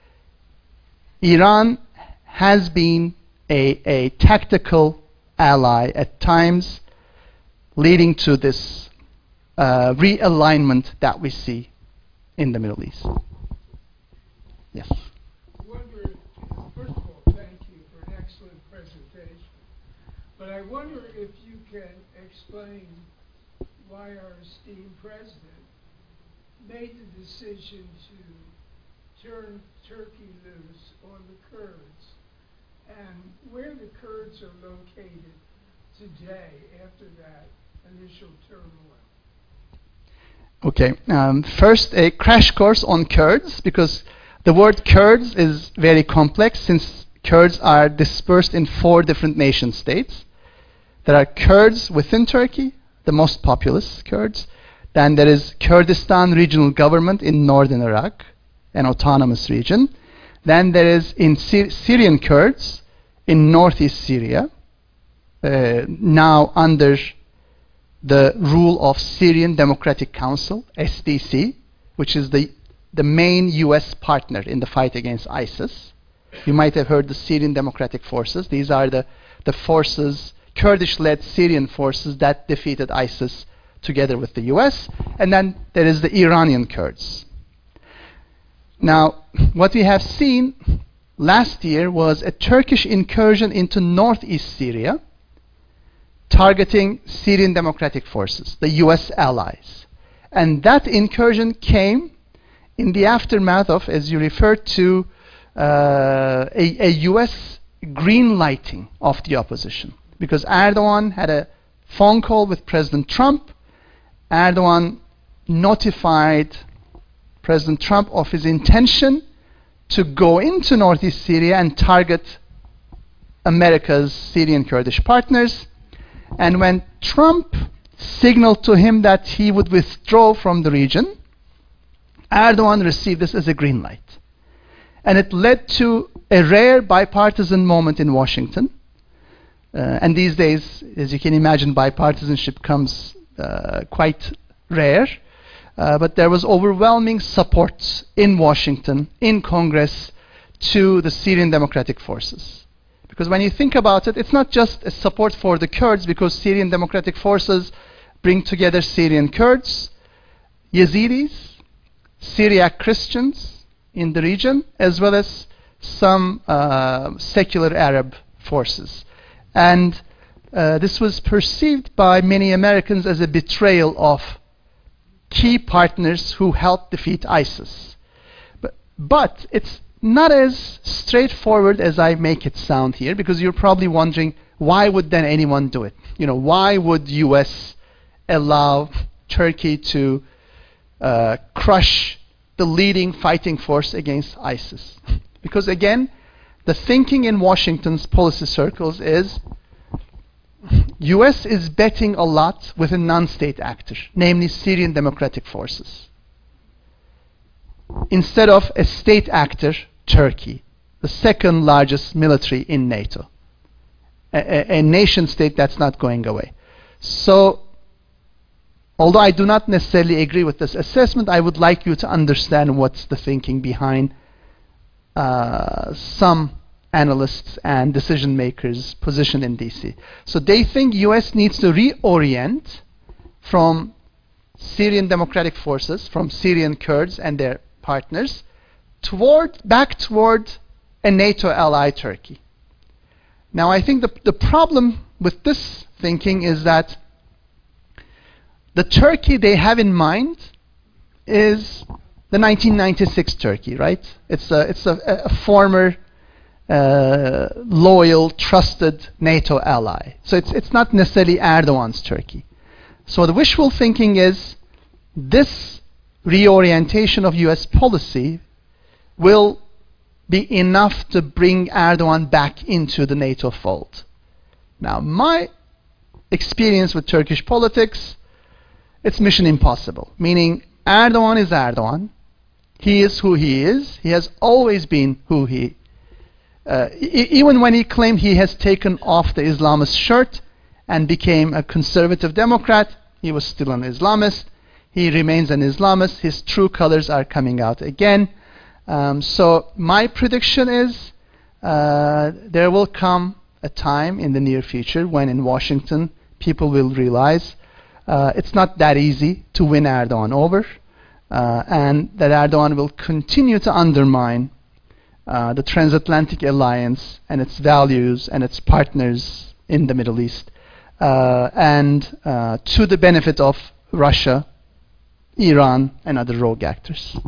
Speaker 1: Iran has been a, a tactical ally at times, leading to this uh, realignment that we see in the Middle East. Yes.
Speaker 4: I wonder if, first of all, thank you for an excellent presentation. But I wonder if you can explain why our esteemed president made the decision to turn Turkey loose on the Kurds, and where the Kurds are located today after that initial turmoil.
Speaker 1: Okay, um, first a crash course on Kurds, because the word Kurds is very complex since Kurds are dispersed in four different nation states. There are Kurds within Turkey, the most populous Kurds. Then there is Kurdistan Regional Government in northern Iraq, an autonomous region. Then there is in Sy- Syrian Kurds in northeast Syria, uh, now under the rule of Syrian Democratic Council, S D C, which is the, the main U S partner in the fight against ISIS. You might have heard the Syrian Democratic Forces. These are the, the forces, Kurdish-led Syrian forces that defeated ISIS together with the U S. And then there is the Iranian Kurds. Now, what we have seen last year was a Turkish incursion into northeast Syria, targeting Syrian Democratic Forces, the U S allies. And that incursion came in the aftermath of, as you referred to, uh, a, a U S green lighting of the opposition. Because Erdogan had a phone call with President Trump. Erdogan notified President Trump of his intention to go into northeast Syria and target America's Syrian Kurdish partners. And when Trump signaled to him that he would withdraw from the region, Erdogan received this as a green light. And it led to a rare bipartisan moment in Washington. Uh, and these days, as you can imagine, bipartisanship comes uh, quite rare. Uh, but there was overwhelming support in Washington, in Congress, to the Syrian Democratic Forces. Because when you think about it, it's not just a support for the Kurds, because Syrian Democratic Forces bring together Syrian Kurds, Yazidis, Syriac Christians in the region, as well as some uh, secular Arab forces. And uh, this was perceived by many Americans as a betrayal of key partners who helped defeat ISIS. But, but it's not as straightforward as I make it sound here, because you're probably wondering, why would then anyone do it? You know, why would U S allow Turkey to uh, crush the leading fighting force against ISIS? Because again, the thinking in Washington's policy circles is U S is betting a lot with a non-state actor, namely Syrian Democratic Forces, instead of a state actor, Turkey, the second largest military in NATO, a, a, a nation state that's not going away. So, although I do not necessarily agree with this assessment, I would like you to understand what's the thinking behind uh, some analysts and decision makers' position in D C. So they think U S needs to reorient from Syrian Democratic Forces, from Syrian Kurds and their partners, toward, back toward a NATO ally, Turkey. Now, I think the, the problem with this thinking is that the Turkey they have in mind is the nineteen ninety-six Turkey, right? It's a, it's a, a former uh, loyal, trusted NATO ally. So it's, it's not necessarily Erdogan's Turkey. So the wishful thinking is this reorientation of U S policy will be enough to bring Erdogan back into the NATO fold. Now, my experience with Turkish politics, it's mission impossible. Meaning, Erdogan is Erdogan. He is who he is. He has always been who he. Uh, e- even when he claimed he has taken off the Islamist shirt and became a conservative Democrat, he was still an Islamist. He remains an Islamist. His true colors are coming out again. Um, so my prediction is uh, there will come a time in the near future when in Washington people will realize uh, it's not that easy to win Erdogan over, uh, and that Erdogan will continue to undermine uh, the transatlantic alliance and its values and its partners in the Middle East, uh, and uh, to the benefit of Russia, Iran, and other rogue actors.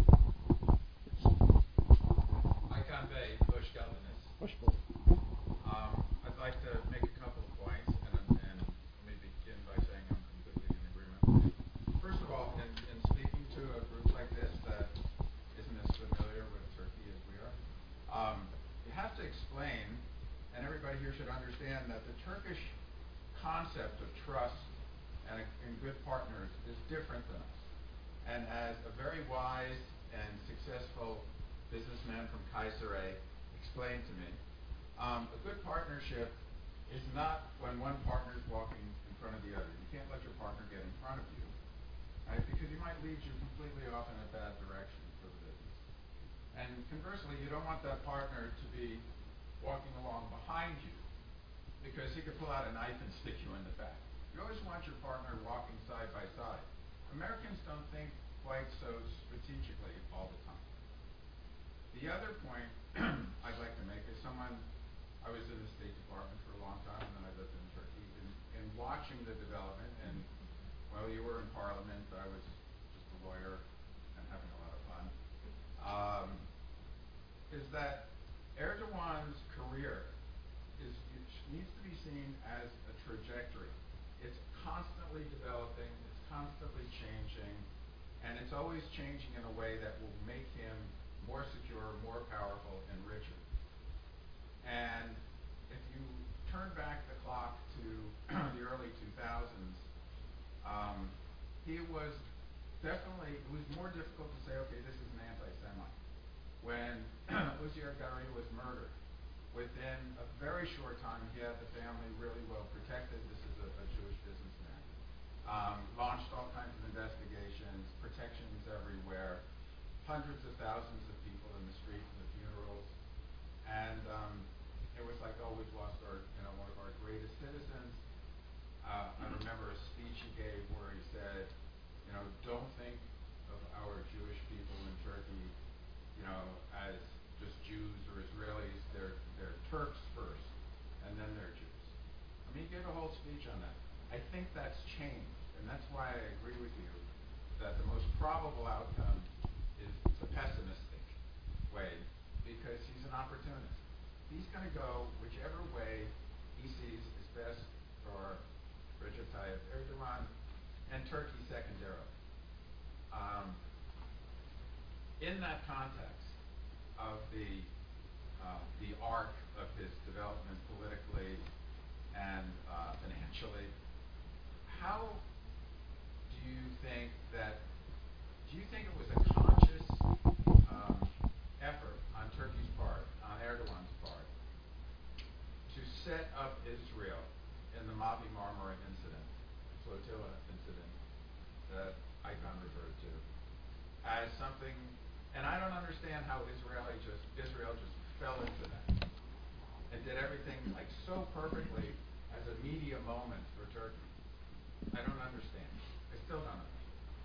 Speaker 2: Um, I'd like to make a couple of points, and, and let me begin by saying I'm completely in agreement with you. First of all, in, in speaking to a group like this that isn't as familiar with Turkey as we are, um, you have to explain, and everybody here should understand, that the Turkish concept of trust and, and good partners is different than us. And as a very wise and successful businessman from Kayseri explained to me, Um, a good partnership is not when one partner is walking in front of the other. You can't let your partner get in front of you, right? Because he might lead you completely off in a bad direction for the business. And conversely, you don't want that partner to be walking along behind you, because he could pull out a knife and stick you in the back. You always want your partner walking side by side. Americans don't think quite so strategically all the time. The other point I'd like to make is someone, I was in the State Department for a long time, and then I lived in Turkey, and, and watching the development, and while you were in Parliament, I was just a lawyer and having a lot of fun, um, is that Erdogan's career is needs to be seen as a trajectory. It's constantly developing, it's constantly changing, and it's always changing in a way that will make him more secure, more powerful, and richer. And if you turn back the clock to the early two thousands, um, he was definitely, it was more difficult to say, okay, this is an anti-Semite. When Uzier Gari was murdered, within a very short time, he had the family really well protected. This is a, a Jewish businessman. Um, launched all kinds of investigations, protections everywhere, hundreds of thousands of people in the streets and the funerals. And um, it was like, oh, we've lost our, you know, one of our greatest citizens. Uh, I remember a speech he gave where he said, you know, don't think of our Jewish people in Turkey, you know, as just Jews or Israelis. They're they're Turks first, and then they're Jews. I mean, he gave a whole speech on that. I think that's changed, and that's why I agree with you that the most probable outcome is the pessimistic way because he's an opportunist. He's going to go whichever way he sees is best for Recep Tayyip Erdogan and Turkey secondarily. Um, in that context of the uh, the arc of his development politically and uh, financially, how do you think that? Do you think it was a conscious um, effort on Turkey's part, on Erdogan's part, to set up Israel in the Mavi Marmara incident, flotilla incident that Icon referred to, as something? And I don't understand how Israeli just Israel just fell into that and did everything like so perfectly as a media moment for Turkey. I don't understand. I still don't understand.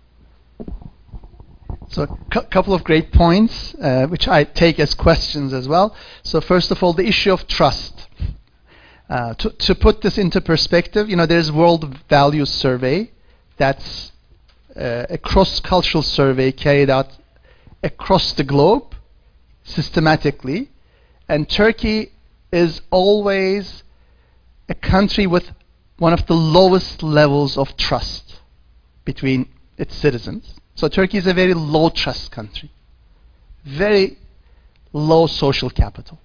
Speaker 1: So a cu- couple of great points, uh, which I take as questions as well. So first of all, the issue of trust. Uh, to, to put this into perspective, you know, there's World Values Survey. That's uh, a cross-cultural survey carried out across the globe systematically. And Turkey is always a country with one of the lowest levels of trust between its citizens. So Turkey is a very low trust country, very low social capital.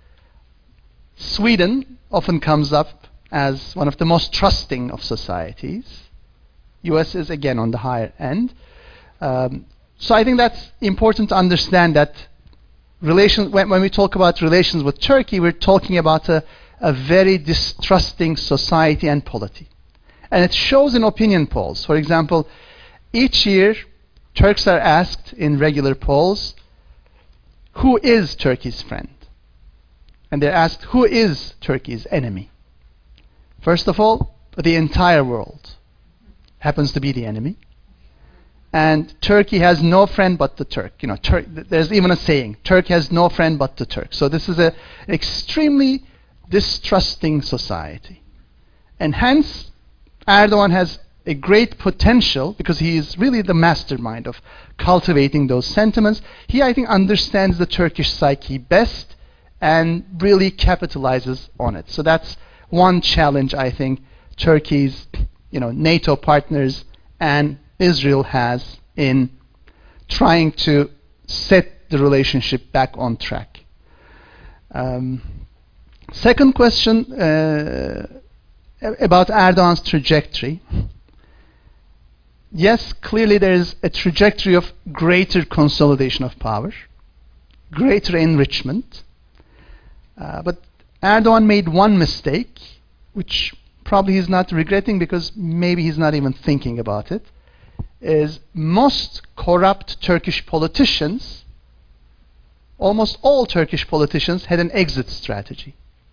Speaker 1: Sweden often comes up as one of the most trusting of societies. U S is again on the higher end. Um, so I think that's important to understand that relations, when, when we talk about relations with Turkey, we're talking about a, a very distrusting society and polity. And it shows in opinion polls. For example, each year, Turks are asked in regular polls, who is Turkey's friend? And they're asked, who is Turkey's enemy? First of all, the entire world happens to be the enemy. And Turkey has no friend but the Turk. You know, Tur- there's even a saying, Turkey has no friend but the Turk. So this is a, an extremely distrusting society. And hence, Erdogan has a great potential, because he is really the mastermind of cultivating those sentiments. He, I think, understands the Turkish psyche best and really capitalizes on it. So that's one challenge I think Turkey's, you know, NATO partners and Israel has in trying to set the relationship back on track. Um, second question uh, about Erdogan's trajectory. Yes, clearly there is a trajectory of greater consolidation of power, greater enrichment. Uh, but Erdogan made one mistake, which probably he's not regretting because maybe he's not even thinking about it, is most corrupt Turkish politicians, almost all Turkish politicians had an exit strategy.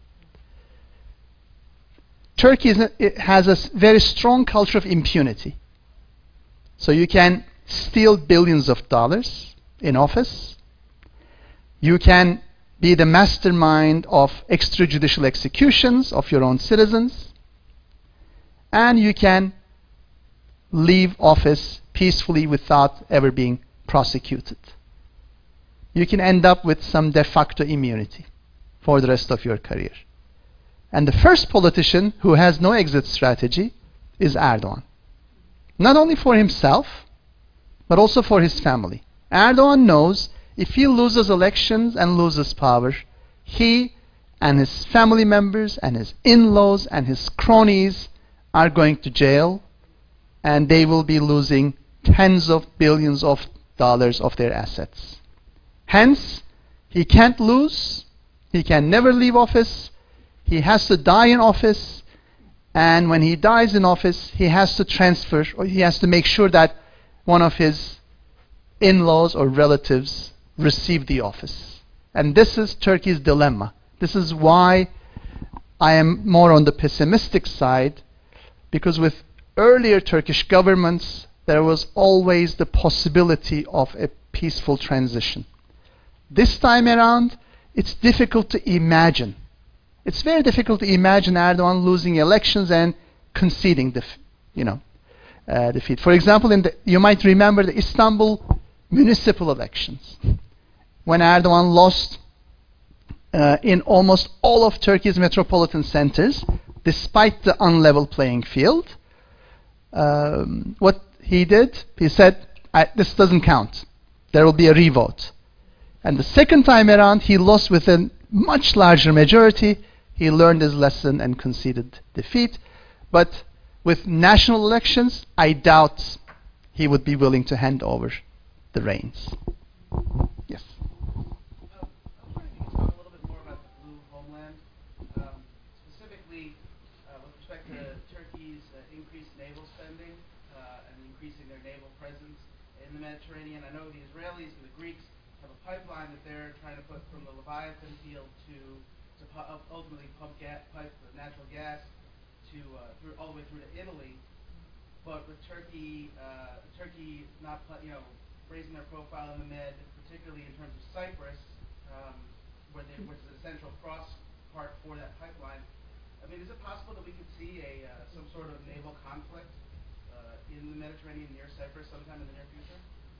Speaker 1: Turkey is a, it has a s- very strong culture of impunity. So you can steal billions of dollars in office. You can be the mastermind of extrajudicial executions of your own citizens. And you can leave office peacefully without ever being prosecuted. You can end up with some de facto immunity for the rest of your career. And the first politician who has no exit strategy is Erdogan. Not only for himself, but also for his family. Erdogan knows if he loses elections and loses power, he and his family members and his in-laws and his cronies are going to jail, and they will be losing tens of billions of dollars of their assets. Hence, he can't lose, he can never leave office, he has to die in office, and when he dies in office, he has to transfer, or he has to make sure that one of his in-laws or relatives receive the office. And this is Turkey's dilemma. This is why I am more on the pessimistic side, because with earlier Turkish governments, there was always the possibility of a peaceful transition. This time around, it's difficult to imagine. It's very difficult to imagine Erdogan losing elections and conceding the, f- you know, uh, defeat. For example, in the, you might remember the Istanbul municipal elections, when Erdogan lost uh, in almost all of Turkey's metropolitan centers, despite the unlevel playing field. Um, what he did, he said, I, this doesn't count. There will be a revote. And the second time around, he lost with a much larger majority. He learned his lesson and conceded defeat. But with national elections, I doubt he would be willing to hand over the reins. Yes.
Speaker 5: Uh, I'm wondering if you could talk a little bit more about the blue homeland, um, specifically uh, with respect to Turkey's uh, increased naval spending uh, and increasing their naval presence in the Mediterranean. I know the Israelis and the Greeks have a pipeline that they're trying to put from the Leviathan field to to pu- ultimately pump ga- pipe the natural gas to uh, through all the way through to Italy. But with Turkey, uh, Turkey not pl- you know raising their profile in the Med, particularly in terms of Cyprus, um, where they, which is a central cross part for that pipeline. I mean, is it possible that we could see a uh, some sort of naval conflict uh, in the Mediterranean near Cyprus sometime in the near future?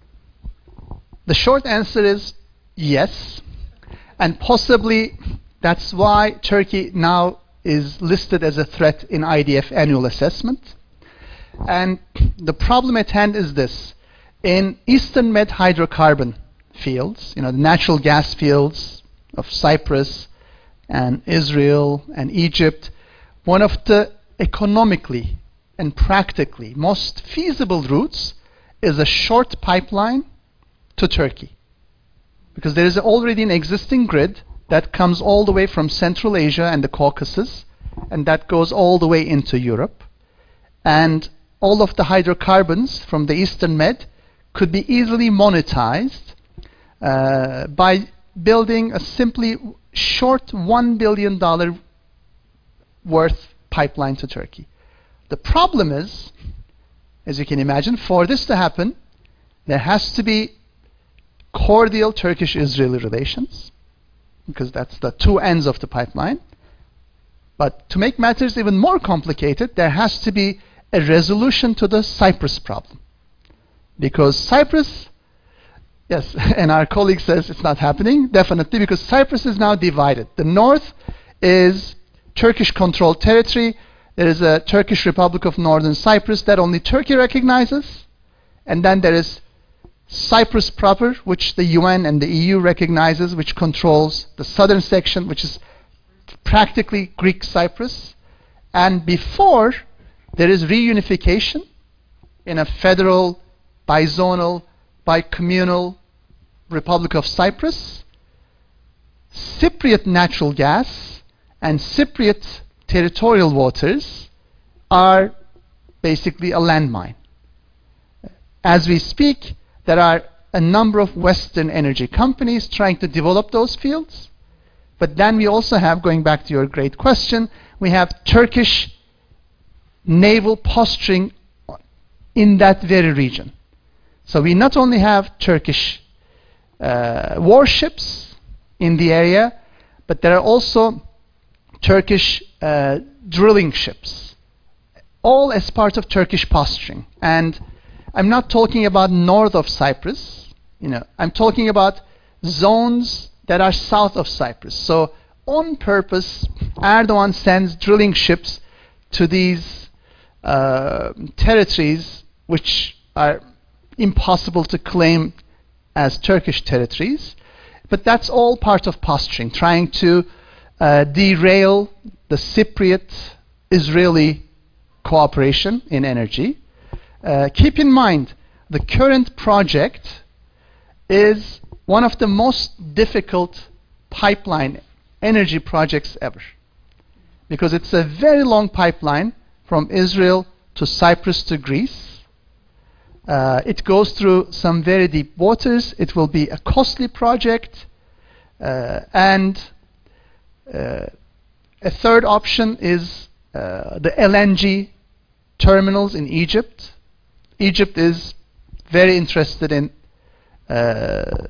Speaker 1: The short answer is yes, and possibly that's why Turkey now is listed as a threat in I D F annual assessment. And the problem at hand is this. In Eastern Med hydrocarbon fields, you know, the natural gas fields of Cyprus and Israel and Egypt, one of the economically and practically most feasible routes is a short pipeline to Turkey. Because there is already an existing grid that comes all the way from Central Asia and the Caucasus, and that goes all the way into Europe. And all of the hydrocarbons from the Eastern Med could be easily monetized uh, by building a simply short one billion dollars worth pipeline to Turkey. The problem is, as you can imagine, for this to happen, there has to be cordial Turkish-Israeli relations, because that's the two ends of the pipeline. But to make matters even more complicated, there has to be a resolution to the Cyprus problem. Because Cyprus, yes, and our colleague says it's not happening, definitely, because Cyprus is now divided. The north is Turkish-controlled territory. There is a Turkish Republic of Northern Cyprus that only Turkey recognizes. And then there is Cyprus proper, which the U N and the E U recognizes, which controls the southern section, which is practically Greek Cyprus. And before there is reunification in a federal, bizonal, bicommunal Republic of Cyprus, Cypriot natural gas and Cypriot territorial waters are basically a landmine. As we speak, there are a number of Western energy companies trying to develop those fields. But then we also have, going back to your great question, we have Turkish naval posturing in that very region. So we not only have Turkish uh, warships in the area, but there are also Turkish uh, drilling ships, all as part of Turkish posturing. And I'm not talking about north of Cyprus, you know, I'm talking about zones that are south of Cyprus. So on purpose, Erdogan sends drilling ships to these uh, territories which are impossible to claim as Turkish territories. But that's all part of posturing, trying to uh, derail the Cypriot-Israeli cooperation in energy. Uh, keep in mind, the current project is one of the most difficult pipeline energy projects ever, because it's a very long pipeline from Israel to Cyprus to Greece. Uh, it goes through some very deep waters. It will be a costly project. Uh, and uh, a third option is uh, the L N G terminals in Egypt. Egypt is very interested in uh,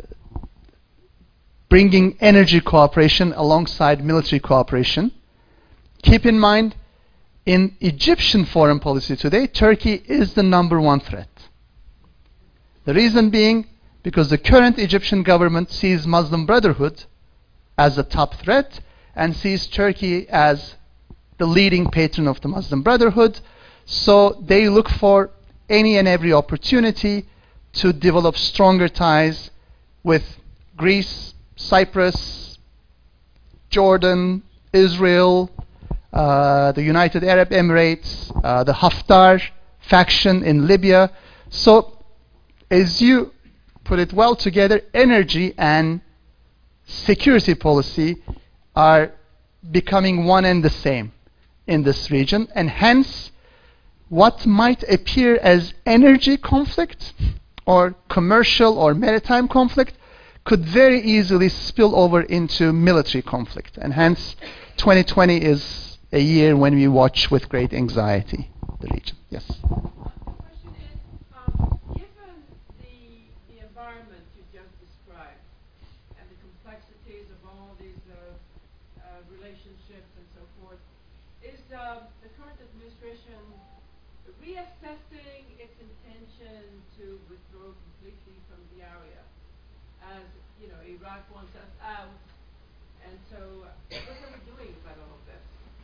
Speaker 1: bringing energy cooperation alongside military cooperation. Keep in mind, in Egyptian foreign policy today, Turkey is the number one threat. The reason being because the current Egyptian government sees Muslim Brotherhood as a top threat and sees Turkey as the leading patron of the Muslim Brotherhood. So they look for any and every opportunity to develop stronger ties with Greece, Cyprus, Jordan, Israel, uh, the United Arab Emirates, uh, the Haftar faction in Libya. So as you put it well together, energy and security policy are becoming one and the same in this region, and hence what might appear as energy conflict or commercial or maritime conflict could very easily spill over into military conflict, and hence twenty twenty is a year when we watch with great anxiety the region. Yes.
Speaker 6: The question is, um, given the, the environment you just described and the complexities of all these uh, uh, relationships and so forth, is uh, the current administration reassessing its intention to withdraw completely from the area? As you know, Iraq wants us out, and so uh, what are we doing about all of this?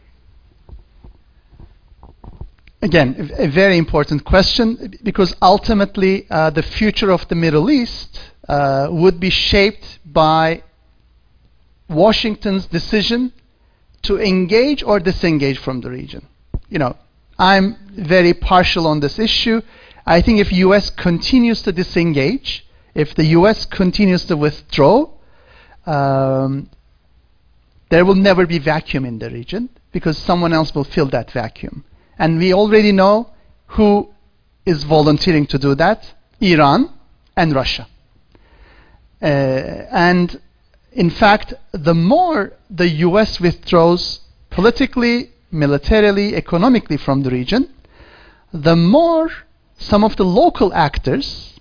Speaker 1: Again, a, a very important question, because ultimately uh, the future of the Middle East uh, would be shaped by Washington's decision to engage or disengage from the region. You know, I'm very partial on this issue. I think if U S continues to disengage, if the U S continues to withdraw, um, there will never be vacuum in the region, because someone else will fill that vacuum. And we already know who is volunteering to do that: Iran and Russia. Uh, and in fact, the more the U S withdraws politically, militarily, economically from the region, the more some of the local actors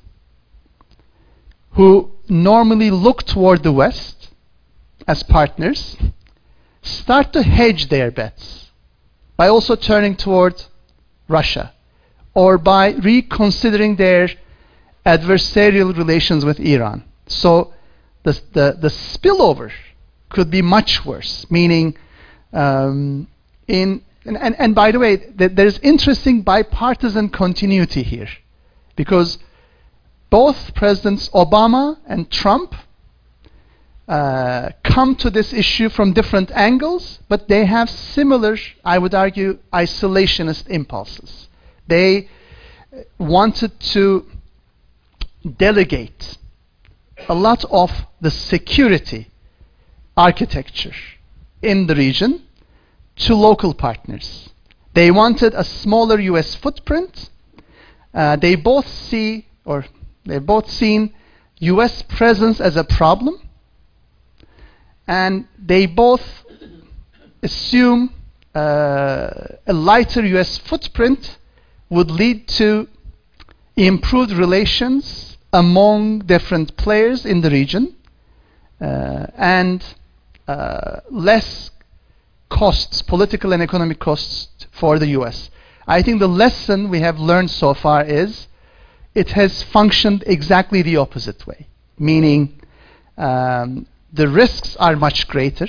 Speaker 1: who normally look toward the West as partners start to hedge their bets by also turning toward Russia, or by reconsidering their adversarial relations with Iran. So the, the, the spillover could be much worse, meaning um, in, and, and, and by the way, th- there's interesting bipartisan continuity here, because both Presidents Obama and Trump uh, come to this issue from different angles, but they have similar, I would argue, isolationist impulses. They wanted to delegate a lot of the security architecture in the region to local partners. They wanted a smaller U S footprint. Uh, they both see, or they've both seen U S presence as a problem, and they both assume uh, a lighter U S footprint would lead to improved relations among different players in the region, uh, and uh, less costs, political and economic costs for the U S. I think the lesson we have learned so far is it has functioned exactly the opposite way, meaning um, the risks are much greater,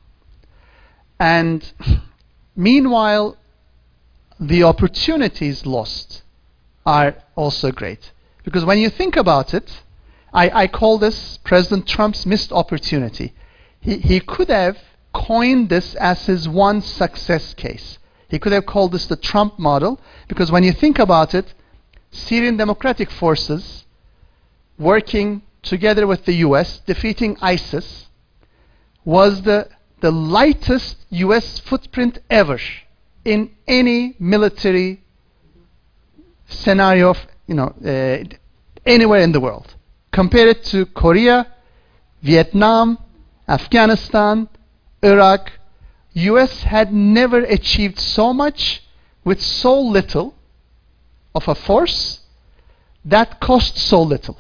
Speaker 1: and meanwhile the opportunities lost are also great. Because when you think about it, I, I call this President Trump's missed opportunity. He, he could have coined this as his one success case. He could have called this the Trump model, because when you think about it, Syrian Democratic Forces working together with the U S, defeating ISIS, was the, the lightest U S footprint ever in any military scenario of, you know, uh, anywhere in the world. Compare it to Korea, Vietnam, Afghanistan, Iraq. U S had never achieved so much with so little of a force that cost so little.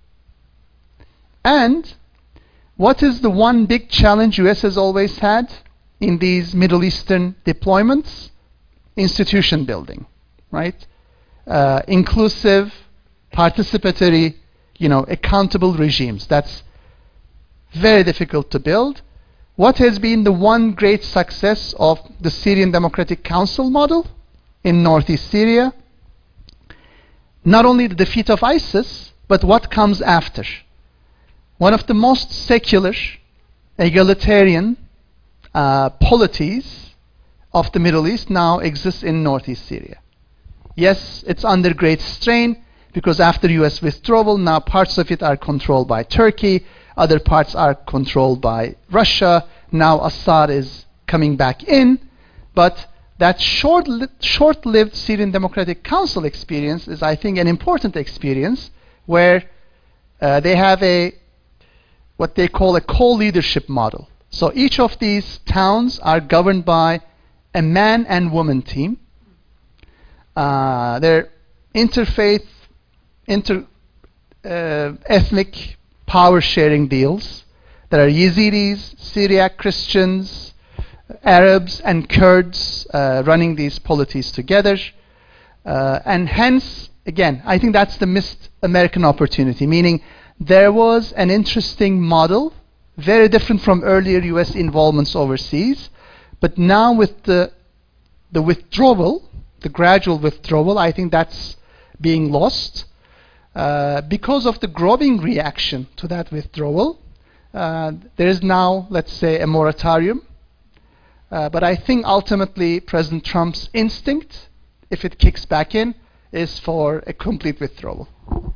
Speaker 1: And what is the one big challenge U S has always had in these Middle Eastern deployments? institution building, right? Uh, inclusive, participatory, you know, accountable regimes. That's very difficult to build. What has been the one great success of the Syrian Democratic Council model in northeast Syria? Not only the defeat of ISIS, but what comes after. One of the most secular, egalitarian uh, polities of the Middle East now exists in northeast Syria. Yes, it's under great strain because after U S withdrawal, now parts of it are controlled by Turkey, other parts are controlled by Russia. Now Assad is coming back in, but that short-li- short-lived Syrian Democratic Council experience is, I think, an important experience where uh, they have a what they call a co-leadership model. So each of these towns are governed by a man and woman team. Uh, they're interfaith, inter uh, ethnic power sharing deals. There are Yazidis, Syriac Christians, Arabs, and Kurds uh, running these polities together. Uh, and hence, again, I think that's the missed American opportunity, meaning there was an interesting model, very different from earlier U S involvements overseas, but now with the the withdrawal, the gradual withdrawal, I think that's being lost. Uh, because of the growing reaction to that withdrawal, uh, there is now, let's say, a moratorium. Uh, but I think ultimately President Trump's instinct, if it kicks back in, is for a complete withdrawal.